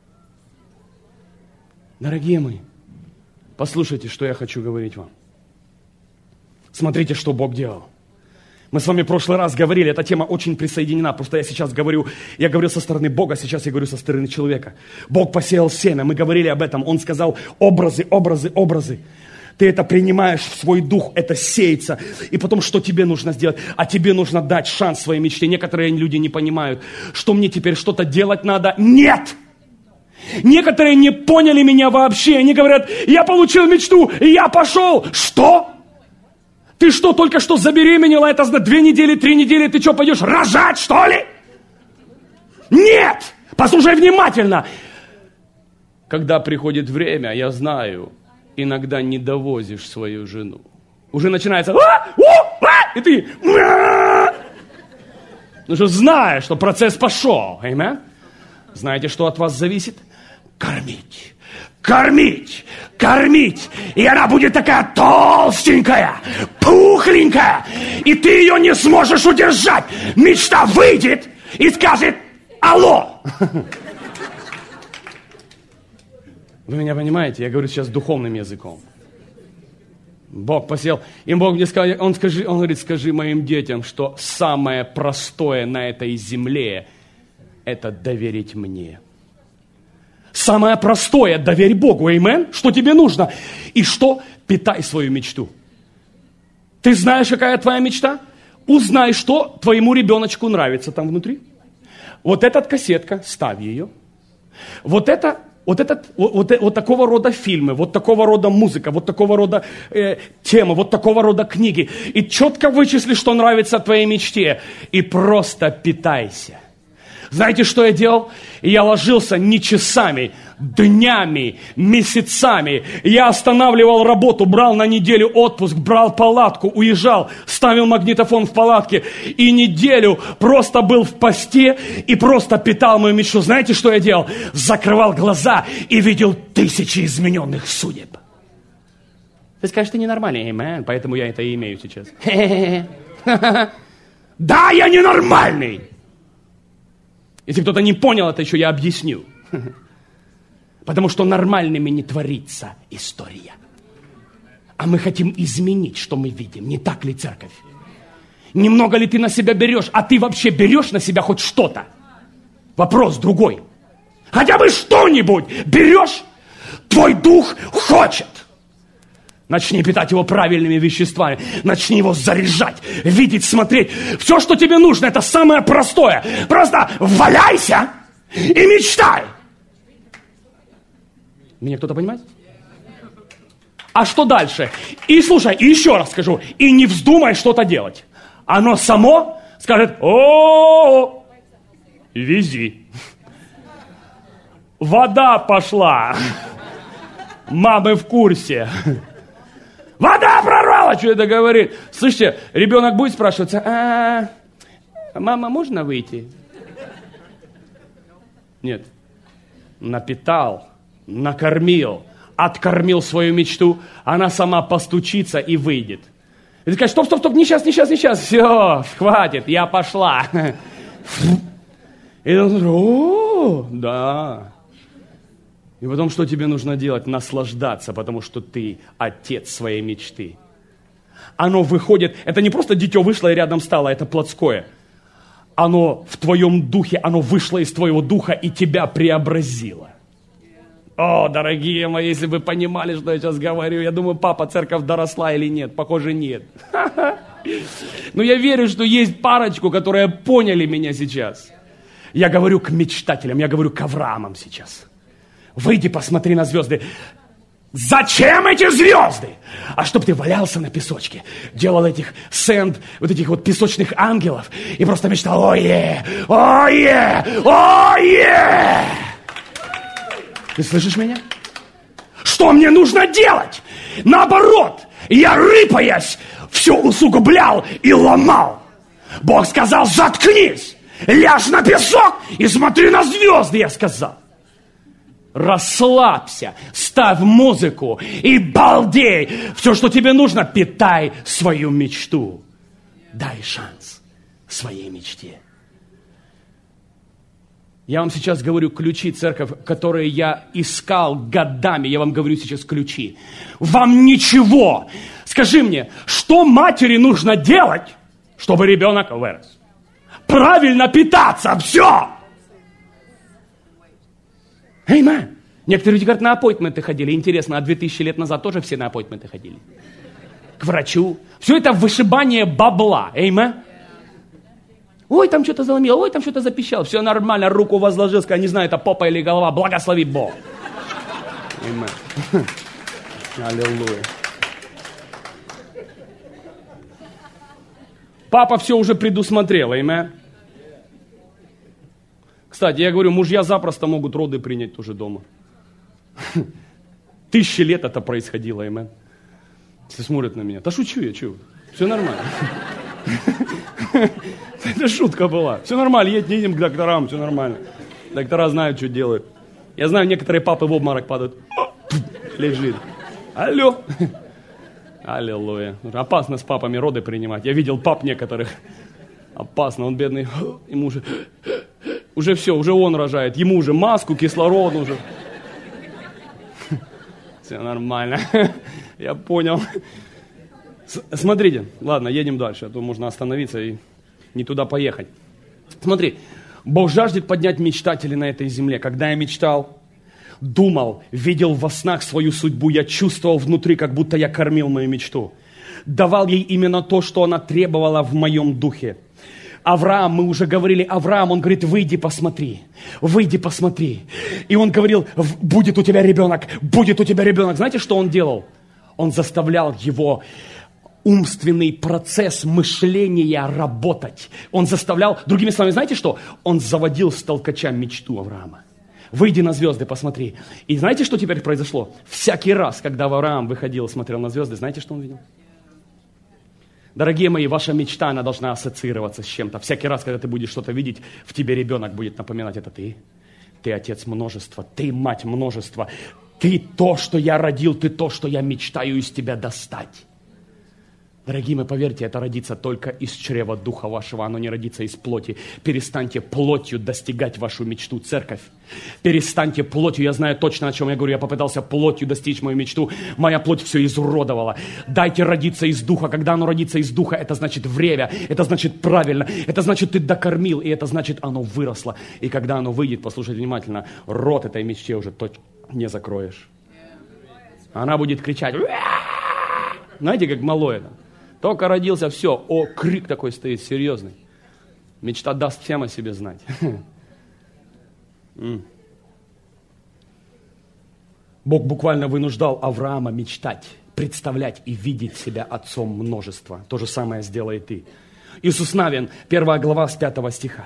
S1: Дорогие мои, послушайте, что я хочу говорить вам. Смотрите, что Бог делал. Мы с вами в прошлый раз говорили, эта тема очень присоединена, просто я сейчас говорю, я говорю со стороны Бога, сейчас я говорю со стороны человека. Бог посеял семя, мы говорили об этом, Он сказал образы, образы, образы. Ты это принимаешь в свой дух, это сеется. И потом, что тебе нужно сделать? А тебе нужно дать шанс своей мечте. Некоторые люди не понимают, что мне теперь что-то делать надо. Нет! Некоторые не поняли меня вообще, они говорят, я получил мечту, и я пошел. Что? Ты что, только что забеременела, это за две недели, три недели, ты что, пойдешь рожать, что ли? Нет! Послушай внимательно. Когда приходит время, я знаю, иногда не довозишь свою жену. Уже начинается, а, у, а, и ты, а! Ну что, знаешь, что процесс пошел. Amen? Знаете, что от вас зависит? Кормить. Кормить, кормить, и она будет такая толстенькая, пухленькая, и ты ее не сможешь удержать. Мечта выйдет и скажет алло. Вы меня понимаете? Я говорю сейчас духовным языком. Бог посел, и Бог мне сказал, он, скажи, он говорит, скажи моим детям, что самое простое на этой земле – это доверить мне. Самое простое – доверь Богу, аминь. Что тебе нужно? И что? Питай свою мечту. Ты знаешь, какая твоя мечта? Узнай, что твоему ребеночку нравится там внутри. Вот эта кассетка, ставь ее. Вот это, вот, этот, вот, вот, вот такого рода фильмы, вот такого рода музыка, вот такого рода э, темы, вот такого рода книги. И четко вычисли, что нравится твоей мечте. И просто питайся. Знаете, что я делал? Я ложился не часами, днями, месяцами. Я останавливал работу, брал на неделю отпуск, брал палатку, уезжал, ставил магнитофон в палатке. И неделю просто был в посте и просто питал мою мечту. Знаете, что я делал? Закрывал глаза и видел тысячи измененных судеб. Ты скажешь, ты ненормальный, amen, поэтому я это и имею сейчас. Да, я ненормальный. Если кто-то не понял это еще, я объясню. Потому что нормальными не творится история. А мы хотим изменить, что мы видим. Не так ли, церковь? Немного ли ты на себя берешь? А ты вообще берешь на себя хоть что-то? Вопрос другой. Хотя бы что-нибудь берешь? Твой дух хочет. Начни питать его правильными веществами. Начни его заряжать, видеть, смотреть. Все, что тебе нужно, это самое простое. Просто валяйся и мечтай. Меня кто-то понимает? А что дальше? И слушай, и еще раз скажу. И не вздумай что-то делать. Оно само скажет: о, вези. Вода пошла. Мамы в курсе. Вода прорвала, что это говорит. Слышите, ребенок будет спрашиваться: а, мама, можно выйти? Нет. Напитал, накормил, откормил свою мечту, она сама постучится и выйдет. И ты скажешь: стоп, стоп, стоп, не сейчас, не сейчас, не сейчас. Все, хватит, я пошла. И он говорит: о, да. И потом что тебе нужно делать? Наслаждаться, потому что ты отец своей мечты. Оно выходит, это не просто дитё вышло и рядом стало, это плотское. Оно в твоем духе, оно вышло из твоего духа и тебя преобразило. О, дорогие мои, если вы понимали, что я сейчас говорю, я думаю, папа, церковь доросла или нет? Похоже, нет. Но я верю, что есть парочку, которые поняли меня сейчас. Я говорю к мечтателям, я говорю к Авраамам сейчас. Выйди, посмотри на звезды. Зачем эти звезды? А чтоб ты валялся на песочке, делал этих сэнд, вот этих вот песочных ангелов и просто мечтал: ой-е, ой-е, ой-е. Ты слышишь меня? Что мне нужно делать? Наоборот, я, рыпаясь, все усугублял и ломал. Бог сказал: заткнись, ляжь на песок и смотри на звезды, я сказал. Расслабься, ставь музыку и балдей. Все, что тебе нужно, питай свою мечту. Дай шанс своей мечте. Я вам сейчас говорю ключи, церковь, которые я искал годами. Я вам говорю сейчас ключи. Вам ничего. Скажи мне, что матери нужно делать, чтобы ребенок вырос? Правильно питаться. Все. Аминь. Некоторые люди говорят, на аппоинтменты ходили. Интересно, а две тысячи лет назад тоже все на аппоинтменты ходили? К врачу. Все это вышибание бабла. Аминь. Ой, там что-то заломило, ой, там что-то запищало. Все нормально, руку возложил, сказал, не знаю, это попа или голова. Благослови Бог. Аминь. Аллилуйя. Папа все уже предусмотрел. Аминь. Кстати, я говорю, мужья запросто могут роды принять тоже дома. Тысячи лет это происходило, аминь. Все смотрят на меня. Да шучу я, чего? Все нормально. Это шутка была. Все нормально, едем к докторам, все нормально. Доктора знают, что делают. Я знаю, некоторые папы в обморок падают. Лежит. Алло. Аллилуйя. Опасно с папами роды принимать. Я видел пап некоторых. Опасно, он бедный. Ему уже... Уже все, уже он рожает. Ему уже маску, кислород уже. Все нормально. Я понял. Смотрите. Ладно, едем дальше, а то можно остановиться и не туда поехать. Смотри. Бог жаждет поднять мечтателей на этой земле. Когда я мечтал, думал, видел во снах свою судьбу, я чувствовал внутри, как будто я кормил мою мечту. Давал ей именно то, что она требовала в моем духе. Авраам, мы уже говорили, Авраам, он говорит, выйди, посмотри, выйди, посмотри. И он говорил, будет у тебя ребенок, будет у тебя ребенок. Знаете, что он делал? Он заставлял его умственный процесс мышления работать. Он заставлял, другими словами, знаете что? Он заводил с толкача мечту Авраама. Выйди на звезды, посмотри. И знаете, что теперь произошло? Всякий раз, когда Авраам выходил и смотрел на звезды, знаете, что он видел? Дорогие мои, ваша мечта, она должна ассоциироваться с чем-то. Всякий раз, когда ты будешь что-то видеть, в тебе ребенок будет напоминать: это ты. Ты отец множества, ты мать множества. Ты то, что я родил, ты то, что я мечтаю из тебя достать. Дорогие мои, поверьте, это родится только из чрева духа вашего, оно не родится из плоти. Перестаньте плотью достигать вашу мечту, церковь. Перестаньте плотью, я знаю точно, о чем я говорю, я попытался плотью достичь мою мечту, моя плоть все изуродовала. Дайте родиться из духа, когда оно родится из духа, это значит время, это значит правильно, это значит ты докормил, и это значит оно выросло. И когда оно выйдет, послушайте внимательно, рот этой мечте уже точно не закроешь. Она будет кричать, знаете, как малое это. Только родился, все, о, крик такой стоит, серьезный. Мечта даст всем о себе знать. Бог буквально вынуждал Авраама мечтать, представлять и видеть себя отцом множества. То же самое сделай ты. Иисус Навин, первая глава с пятого стиха.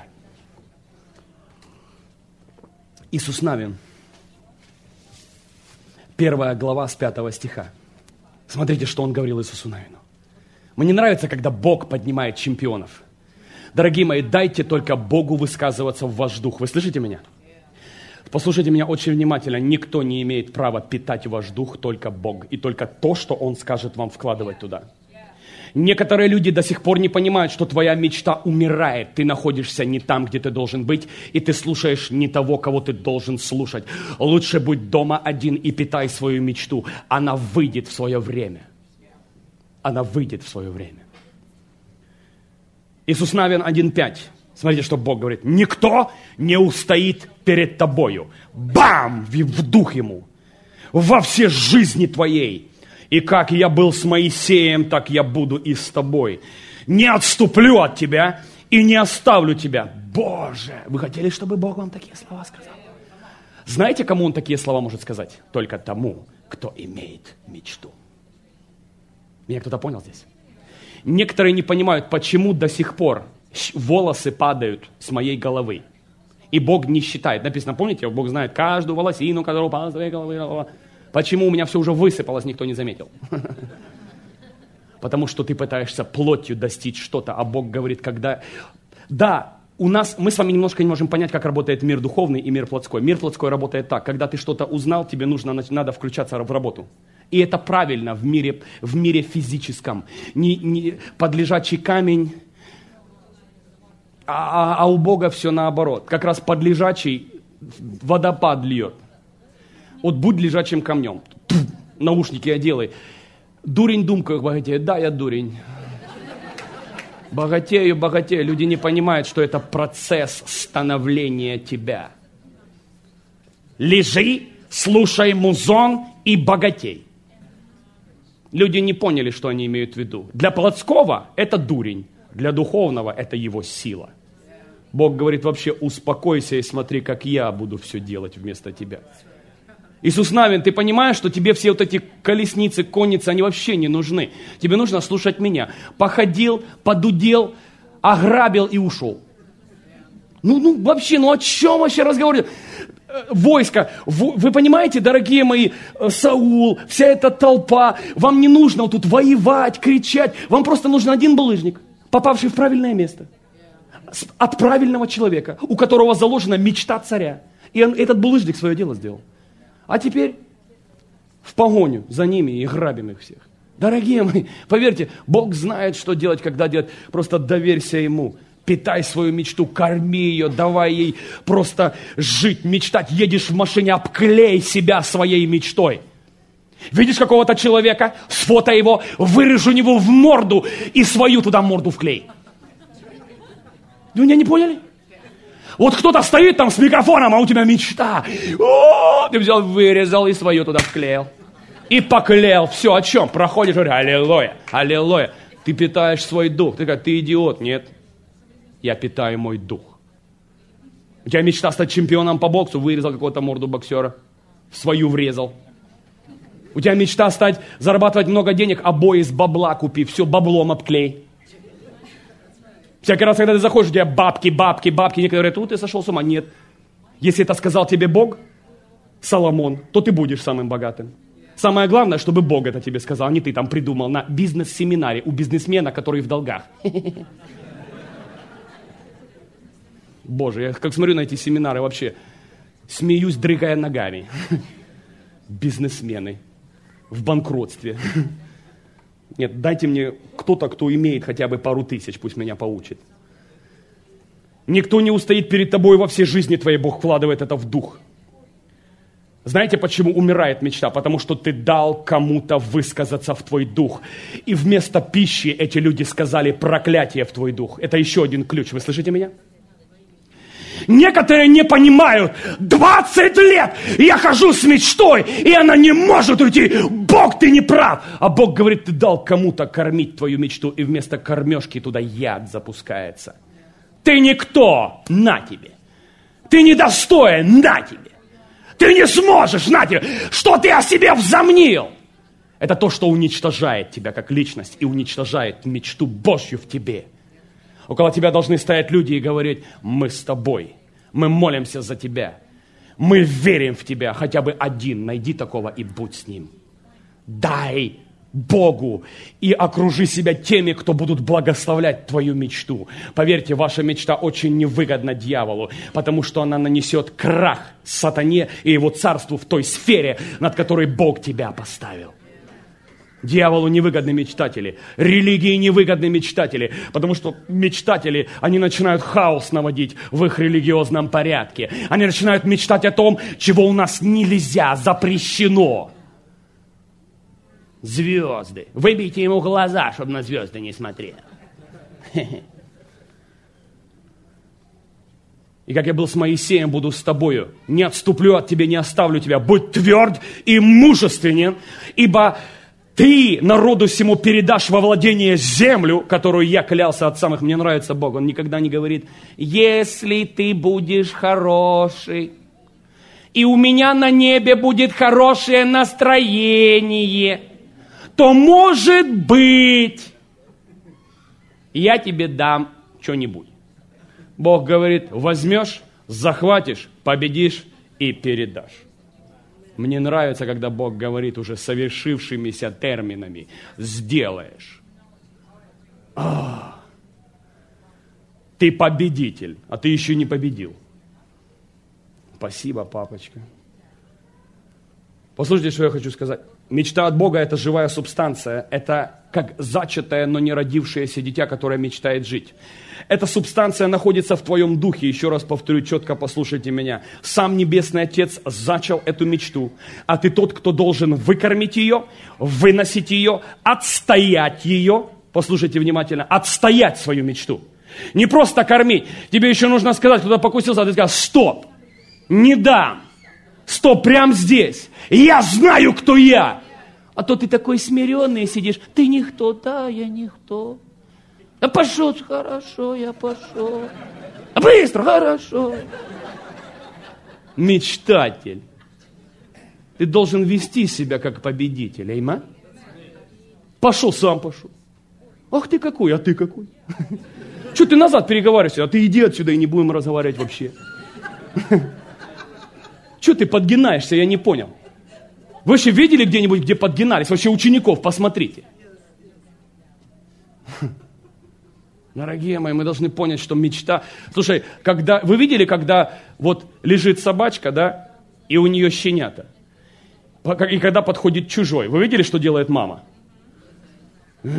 S1: Иисус Навин, первая глава с пятого стиха. Смотрите, что он говорил Иисусу Навину. Мне нравится, когда Бог поднимает чемпионов. Дорогие мои, дайте только Богу высказываться в ваш дух. Вы слышите меня? Послушайте меня очень внимательно. Никто не имеет права питать ваш дух, только Бог. И только то, что Он скажет вам вкладывать туда. Некоторые люди до сих пор не понимают, что твоя мечта умирает. Ты находишься не там, где ты должен быть, и ты слушаешь не того, кого ты должен слушать. Лучше будь дома один и питай свою мечту. Она выйдет в свое время. Она выйдет в свое время. Иисус Навин один пять. Смотрите, что Бог говорит. Никто не устоит перед тобою. Бам! В дух ему. Во все жизни твоей. И как я был с Моисеем, так я буду и с тобой. Не отступлю от тебя и не оставлю тебя. Боже! Вы хотели, чтобы Бог вам такие слова сказал? Знаете, кому Он такие слова может сказать? Только тому, кто имеет мечту. Меня кто-то понял здесь? Некоторые не понимают, почему до сих пор волосы падают с моей головы. И Бог не считает. Написано, помните, Бог знает каждую волосину, которая упала с твоей головы. Почему у меня все уже высыпалось, никто не заметил? Потому что ты пытаешься плотью достичь что-то, а Бог говорит, когда... Да, у нас, мы с вами немножко не можем понять, как работает мир духовный и мир плотской. Мир плотской работает так, когда ты что-то узнал, тебе нужно, надо включаться в работу. И это правильно в мире, в мире физическом. Не, не подлежачий камень, а, а у Бога все наоборот. Как раз подлежачий водопад льет. Вот будь лежачим камнем. Наушники оделай. Дурень думках богатеет. Да, я дурень. Богатею, богатею. Люди не понимают, что это процесс становления тебя. Лежи, слушай музон и богатей. Люди не поняли, что они имеют в виду. Для плотского это дурень, для духовного это его сила. Бог говорит вообще, успокойся и смотри, как я буду все делать вместо тебя. Иисус Навин, ты понимаешь, что тебе все вот эти колесницы, конницы, они вообще не нужны. Тебе нужно слушать меня. Походил, подудел, ограбил и ушел. Ну, ну вообще, ну о чем вообще разговор? Войско, вы понимаете, дорогие мои, Саул, вся эта толпа, вам не нужно вот тут воевать, кричать, вам просто нужен один булыжник, попавший в правильное место, от правильного человека, у которого заложена мечта царя. И он, этот булыжник свое дело сделал. А теперь в погоню за ними и грабим их всех. Дорогие мои, поверьте, Бог знает, что делать, когда делать, просто доверься Ему. Питай свою мечту, корми ее, давай ей просто жить, мечтать. Едешь в машине, обклей себя своей мечтой. Видишь какого-то человека, сфотай его, вырежь у него в морду и свою туда морду вклей. Вы меня не поняли? Вот кто-то стоит там с микрофоном, а у тебя мечта. О, ты взял, вырезал и свою туда вклеил. И поклеил. Все, о чем? Проходишь, говоришь, аллилуйя, аллилуйя. Ты питаешь свой дух. Ты как, ты идиот. Нет. Я питаю мой дух. У тебя мечта стать чемпионом по боксу, вырезал какого-то морду боксера, в свою врезал. У тебя мечта стать, зарабатывать много денег, обои из бабла купи, все баблом обклей. Всякий раз, когда ты заходишь, у тебя бабки, бабки, бабки. Некоторые говорят, ну ты сошел с ума. Нет. Если это сказал тебе Бог, Соломон, то ты будешь самым богатым. Самое главное, чтобы Бог это тебе сказал, а не ты там придумал на бизнес-семинаре у бизнесмена, который в долгах. Боже, я как смотрю на эти семинары вообще, смеюсь, дрыгая ногами. Бизнесмены в банкротстве. Нет, дайте мне кто-то, кто имеет хотя бы пару тысяч, пусть меня поучит. Никто не устоит перед тобой во всей жизни твоей, Бог вкладывает это в дух. Знаете, почему умирает мечта? Потому что ты дал кому-то высказаться в твой дух. И вместо пищи эти люди сказали проклятие в твой дух. Это еще один ключ. Вы слышите меня? Некоторые не понимают. двадцать лет я хожу с мечтой, и она не может уйти. Бог, ты не прав. А Бог говорит, ты дал кому-то кормить твою мечту, и вместо кормежки туда яд запускается. Ты никто, на тебе. Ты недостоин, на тебе. Ты не сможешь, на тебе. Что ты о себе взомнил? Это то, что уничтожает тебя как личность и уничтожает мечту Божью в тебе. Около тебя должны стоять люди и говорить, мы с тобой, мы молимся за тебя, мы верим в тебя. Хотя бы один найди такого и будь с ним. Дай Богу и окружи себя теми, кто будут благословлять твою мечту. Поверьте, ваша мечта очень невыгодна дьяволу, потому что она нанесет крах сатане и его царству в той сфере, над которой Бог тебя поставил. Дьяволу невыгодны мечтатели, религии невыгодны мечтатели, потому что мечтатели, они начинают хаос наводить в их религиозном порядке. Они начинают мечтать о том, чего у нас нельзя, запрещено. Звезды. Выбейте ему глаза, чтобы на звезды не смотрел. И как я был с Моисеем, буду с тобою. Не отступлю от тебя, не оставлю тебя. Будь тверд и мужественен, ибо ты народу всему передашь во владение землю, которую я клялся от самых. Мне нравится Бог. Он никогда не говорит, если ты будешь хороший, и у меня на небе будет хорошее настроение, то, может быть, я тебе дам что-нибудь. Бог говорит, возьмешь, захватишь, победишь и передашь. Мне нравится, когда Бог говорит уже совершившимися терминами. Сделаешь. А, ты победитель, а ты еще не победил. Спасибо, папочка. Послушайте, что я хочу сказать. Мечта от Бога – это живая субстанция. Это как зачатое, но не родившееся дитя, которое мечтает жить. Эта субстанция находится в твоем духе. Еще раз повторю, четко послушайте меня. Сам Небесный Отец зачал эту мечту. А ты тот, кто должен выкормить ее, выносить ее, отстоять ее. Послушайте внимательно. Отстоять свою мечту. Не просто кормить. Тебе еще нужно сказать, кто-то покусился, а ты сказал, стоп, не дам. Стоп, прямо здесь. Я знаю, кто я. А то ты такой смиренный сидишь. Ты никто, да, я никто. Да пошел, хорошо, я пошел. Быстро, хорошо. Мечтатель. Ты должен вести себя как победитель, айма? Пошел, сам пошел. Ах ты какой, а ты какой? Че ты назад переговариваешься? А ты иди отсюда и не будем разговаривать вообще. Че ты подгинаешься, я не понял. Вы вообще видели где-нибудь, где подгинались? Вообще учеников посмотрите. Дорогие мои, мы должны понять, что мечта... Слушай, когда... вы видели, когда вот лежит собачка, да, и у нее щенята? И когда подходит чужой, вы видели, что делает мама? Так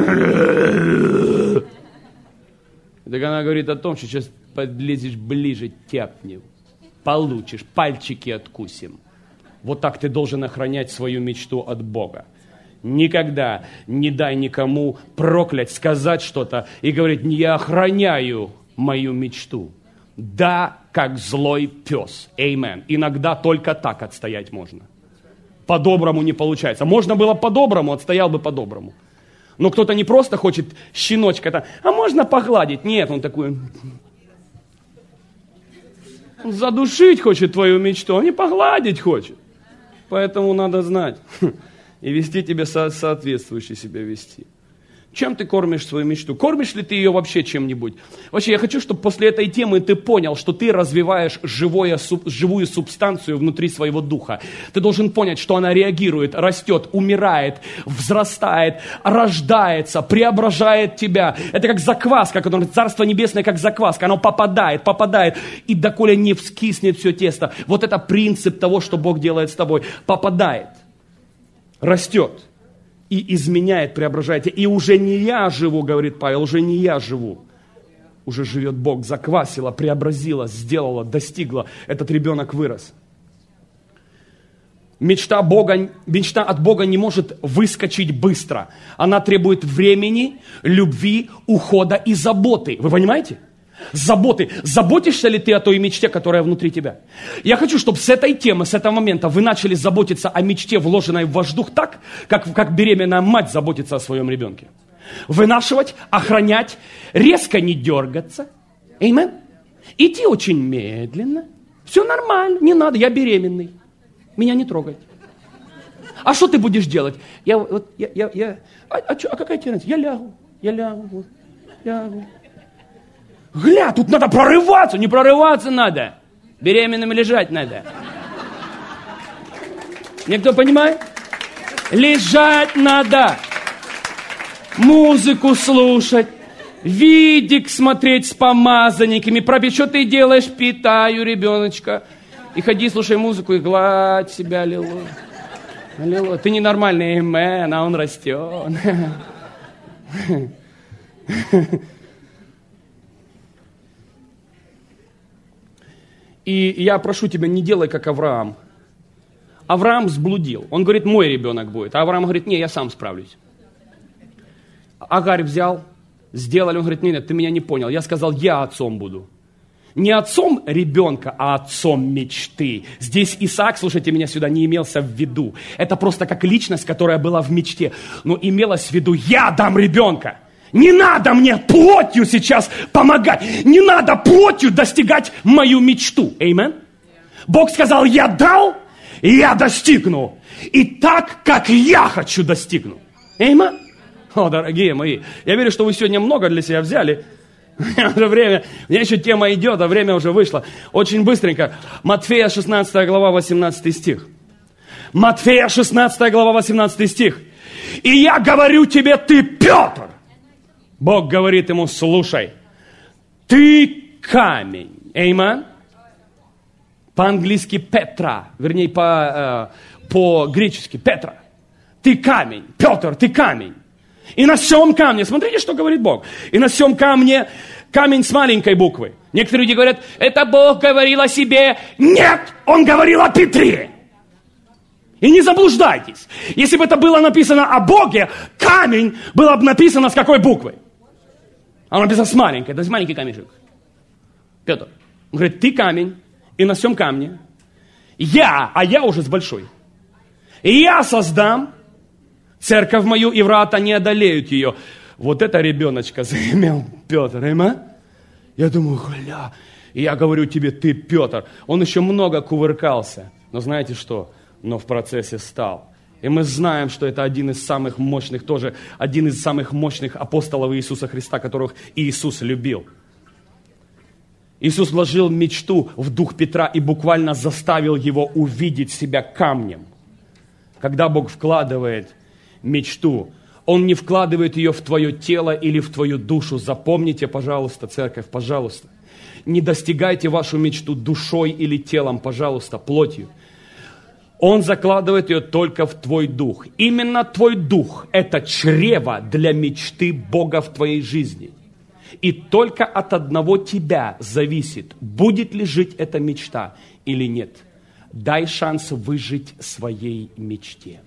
S1: она говорит о том, что сейчас подлезешь ближе, тяпнем. Получишь, пальчики откусим. Вот так ты должен охранять свою мечту от Бога. Никогда не дай никому проклять, сказать что-то и говорить, я охраняю мою мечту. Да, как злой пес. Amen. Иногда только так отстоять можно. По-доброму не получается. Можно было по-доброму, отстоял бы по-доброму. Но кто-то не просто хочет щеночка-то, а можно погладить. Нет, он такой... Задушить хочет твою мечту, а не погладить хочет. Поэтому надо знать и вести тебе со- соответствующе себя вести. Чем ты кормишь свою мечту? Кормишь ли ты ее вообще чем-нибудь? Вообще, я хочу, чтобы после этой темы ты понял, что ты развиваешь живое, суб, живую субстанцию внутри своего духа. Ты должен понять, что она реагирует, растет, умирает, взрастает, рождается, преображает тебя. Это как закваска, которая Царство Небесное, как закваска. Оно попадает, попадает, и доколе не вскиснет все тесто. Вот это принцип того, что Бог делает с тобой. Попадает, растет. И изменяет, преображает. И уже не я живу, говорит Павел, уже не я живу. Уже живет Бог, заквасила, преобразила, сделала, достигла. Этот ребенок вырос. Мечта, Бога, мечта от Бога не может выскочить быстро. Она требует времени, любви, ухода и заботы. Вы понимаете? Заботы. Заботишься ли ты о той мечте, которая внутри тебя? Я хочу, чтобы с этой темы, с этого момента вы начали заботиться о мечте, вложенной в ваш дух, так, как, как беременная мать заботится о своем ребенке. Вынашивать, охранять, резко не дергаться. Аминь. Идти очень медленно. Все нормально, не надо, я беременный. Меня не трогайте. А что ты будешь делать? Я, вот, я, я, я, а, а, чё, а какая тебе разница? Я лягу, я лягу, вот, лягу. Гля, тут надо прорываться, не прорываться надо. Беременным лежать надо. Никто понимает? Лежать надо. Музыку слушать. Видик смотреть с помазанниками. Пропить, что ты делаешь? Питаю ребеночка. И ходи, слушай музыку и гладь себя, аллилуйя. Аллилуйя. Ты ненормальный, амен, а он растет. И я прошу тебя, не делай, как Авраам. Авраам сблудил. Он говорит, мой ребенок будет. А Авраам говорит, не, я сам справлюсь. Агарь взял, сделали. Он говорит, нет, нет, ты меня не понял. Я сказал, я отцом буду. Не отцом ребенка, а отцом мечты. Здесь Исаак, слушайте меня сюда, не имелся в виду. Это просто как личность, которая была в мечте. Но имелось в виду, я дам ребенка. Не надо мне плотью сейчас помогать. Не надо плотью достигать мою мечту. Аминь. Бог сказал, я дал, и я достигну. И так, как я хочу, достигну. Аминь. О, дорогие мои, я верю, что вы сегодня много для себя взяли. Уже время, у меня еще тема идет, а время уже вышло. Очень быстренько. Матфея шестнадцатая глава, восемнадцатый стих. Матфея шестнадцатая глава, восемнадцатый стих. И я говорю тебе, ты Петр. Бог говорит ему, слушай, ты камень. Аминь. По-английски Петра, вернее, по, э, по-гречески Петра. Ты камень. Петр, ты камень. И на всем камне, смотрите, что говорит Бог. И на всем камне камень с маленькой буквы. Некоторые люди говорят, это Бог говорил о себе. Нет, Он говорил о Петре. И не заблуждайтесь. Если бы это было написано о Боге, камень было бы написано с какой буквой? Оно написано с маленькой, то есть маленький камешек. Петр. Он говорит, ты камень, и на всем камне я, а я уже с большой. И я создам церковь мою, и врата не одолеют ее. Вот это ребеночка заимел Петр. Има? Я думаю, гля. И я говорю тебе, ты Петр. Он еще много кувыркался. Но знаете что? Но в процессе стал. И мы знаем, что это один из самых мощных, тоже один из самых мощных апостолов Иисуса Христа, которых Иисус любил. Иисус вложил мечту в дух Петра и буквально заставил его увидеть себя камнем. Когда Бог вкладывает мечту, Он не вкладывает ее в твое тело или в твою душу. Запомните, пожалуйста, церковь, пожалуйста. Не достигайте вашу мечту душой или телом, пожалуйста, плотью. Он закладывает ее только в твой дух. Именно твой дух – это чрево для мечты Бога в твоей жизни. И только от одного тебя зависит, будет ли жить эта мечта или нет. Дай шанс выжить своей мечте.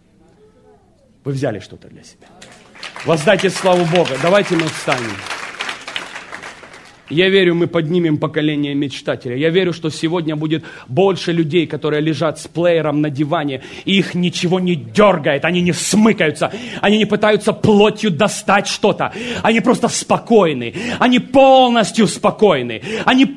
S1: Вы взяли что-то для себя. Воздайте славу Бога. Давайте мы встанем. Я верю, мы поднимем поколение мечтателей. Я верю, что сегодня будет больше людей, которые лежат с плеером на диване, и их ничего не дергает, они не смыкаются, они не пытаются плотью достать что-то. Они просто спокойны, они полностью спокойны, они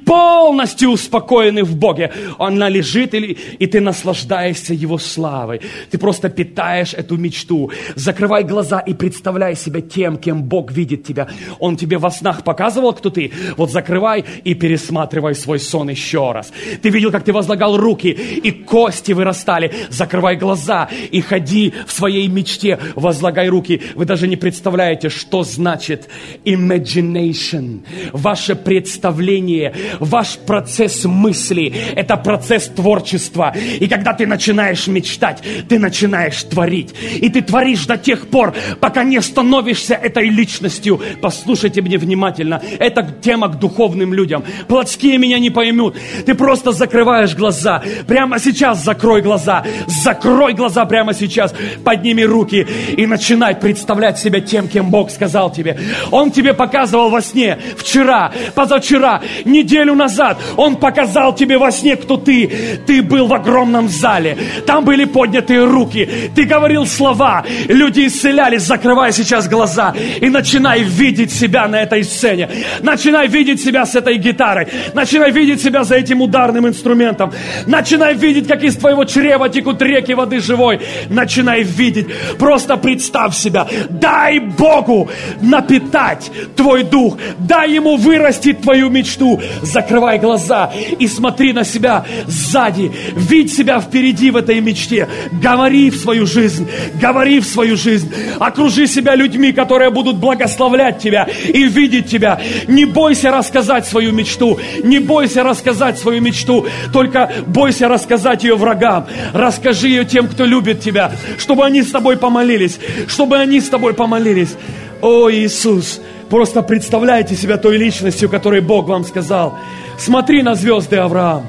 S1: полностью успокоенный в Боге. Она лежит, и, и ты наслаждаешься Его славой. Ты просто питаешь эту мечту. Закрывай глаза и представляй себя тем, кем Бог видит тебя. Он тебе во снах показывал, кто ты. Вот закрывай и пересматривай свой сон еще раз. Ты видел, как ты возлагал руки, и кости вырастали. Закрывай глаза и ходи в своей мечте. Возлагай руки. Вы даже не представляете, что значит imagination. Ваше представление, ваш процесс мысли. Это процесс творчества. И когда ты начинаешь мечтать, ты начинаешь творить. И ты творишь до тех пор, пока не становишься этой личностью. Послушайте меня внимательно. Это тема к духовным людям. Плотские меня не поймут. Ты просто закрываешь глаза. Прямо сейчас закрой глаза. Закрой глаза прямо сейчас. Подними руки и начинай представлять себя тем, кем Бог сказал тебе. Он тебе показывал во сне вчера, позавчера, неделю назад. Он показал тебе во сне, кто ты. Ты был в огромном зале. Там были поднятые руки. Ты говорил слова. Люди исцелялись. Закрывай сейчас глаза и начинай видеть себя на этой сцене. Начинай видеть себя с этой гитарой. Начинай видеть себя за этим ударным инструментом. Начинай видеть, как из твоего чрева текут реки воды живой. Начинай видеть. Просто представь себя. Дай Богу напитать твой дух. Дай Ему вырастить твою мечту. Закрывай глаза и смотри на себя сзади. Видь себя впереди в этой мечте. Говори в свою жизнь. Говори в свою жизнь. Окружи себя людьми, которые будут благословлять тебя и видеть тебя. Не бойся рассказать свою мечту. Не бойся рассказать свою мечту. Только бойся рассказать ее врагам. Расскажи ее тем, кто любит тебя. Чтобы они с тобой помолились. Чтобы они с тобой помолились. О, Иисус, просто представляйте себя той личностью, которой Бог вам сказал. Смотри на звезды, Авраам.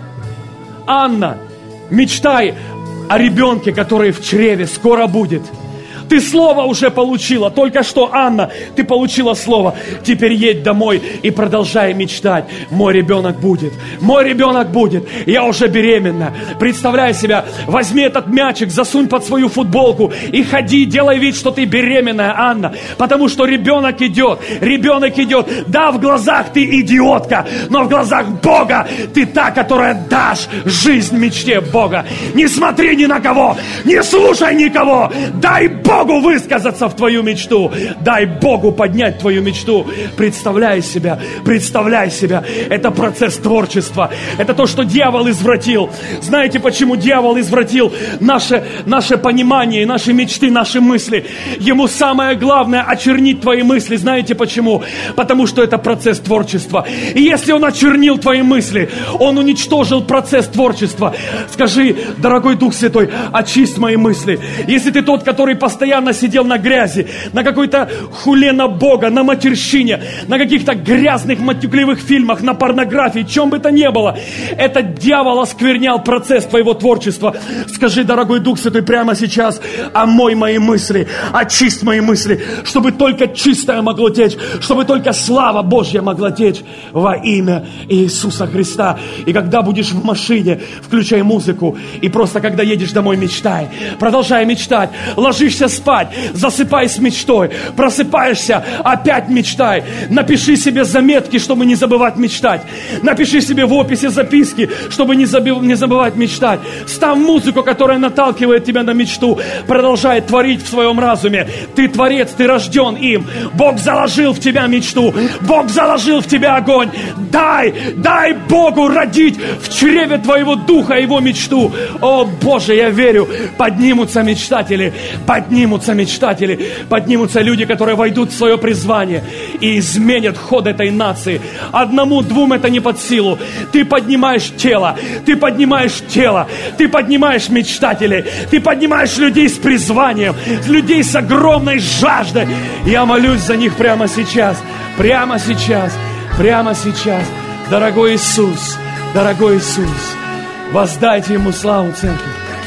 S1: Анна, мечтай о ребенке, который в чреве скоро будет. Ты слово уже получила. Только что, Анна, ты получила слово. Теперь едь домой и продолжай мечтать. Мой ребенок будет. Мой ребенок будет. Я уже беременна. Представляй себя. Возьми этот мячик, засунь под свою футболку и ходи, делай вид, что ты беременная, Анна. Потому что ребенок идет. Ребенок идет. Да, в глазах ты идиотка, но в глазах Бога ты та, которая дашь жизнь мечте Бога. Не смотри ни на кого. Не слушай никого. Дай Богу Богу высказаться в твою мечту. Дай Богу поднять твою мечту. Представляй себя, представляй себя. Это процесс творчества. Это то, что дьявол извратил. Знаете, почему дьявол извратил наше, наше понимание, наши мечты, наши мысли? Ему самое главное очернить твои мысли. Знаете почему? Потому что это процесс творчества. И если он очернил твои мысли, он уничтожил процесс творчества. Скажи, дорогой Дух Святой, очисть мои мысли. Если ты тот, который постоянно Постоянно сидел на грязи, на какой-то хуле на Бога, на матерщине, на каких-то грязных матюкливых фильмах, на порнографии, чем бы то ни было. Этот дьявол осквернял процесс твоего творчества. Скажи, дорогой Дух Святой, прямо сейчас: омой мои мысли, очисть мои мысли, чтобы только чистое могло течь, чтобы только слава Божья могла течь во имя Иисуса Христа. И когда будешь в машине, включай музыку, и просто когда едешь домой, мечтай, продолжай мечтать, ложишься спать, засыпай с мечтой, просыпаешься, опять мечтай. Напиши себе заметки, чтобы не забывать мечтать. Напиши себе в описи записки, чтобы не, заби- не забывать мечтать. Ставь музыку, которая наталкивает тебя на мечту. Продолжай творить в своем разуме. Ты творец, ты рожден им. Бог заложил в тебя мечту. Бог заложил в тебя огонь. Дай, дай Богу родить в чреве твоего духа его мечту. О, Боже, я верю, поднимутся мечтатели, поднимутся мечтатели, поднимутся люди, которые войдут в свое призвание и изменят ход этой нации. Одному-двум это не под силу. Ты поднимаешь тело, ты поднимаешь тело, ты поднимаешь мечтателей, ты поднимаешь людей с призванием, людей с огромной жаждой. Я молюсь за них прямо сейчас, прямо сейчас, прямо сейчас. Дорогой Иисус, дорогой Иисус, воздайте Ему славу, церковь.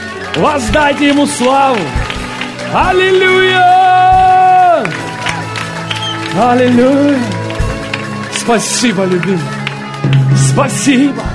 S1: Воздайте Ему славу. Аллилуйя! Аллилуйя! Спасибо, любимый. Спасибо.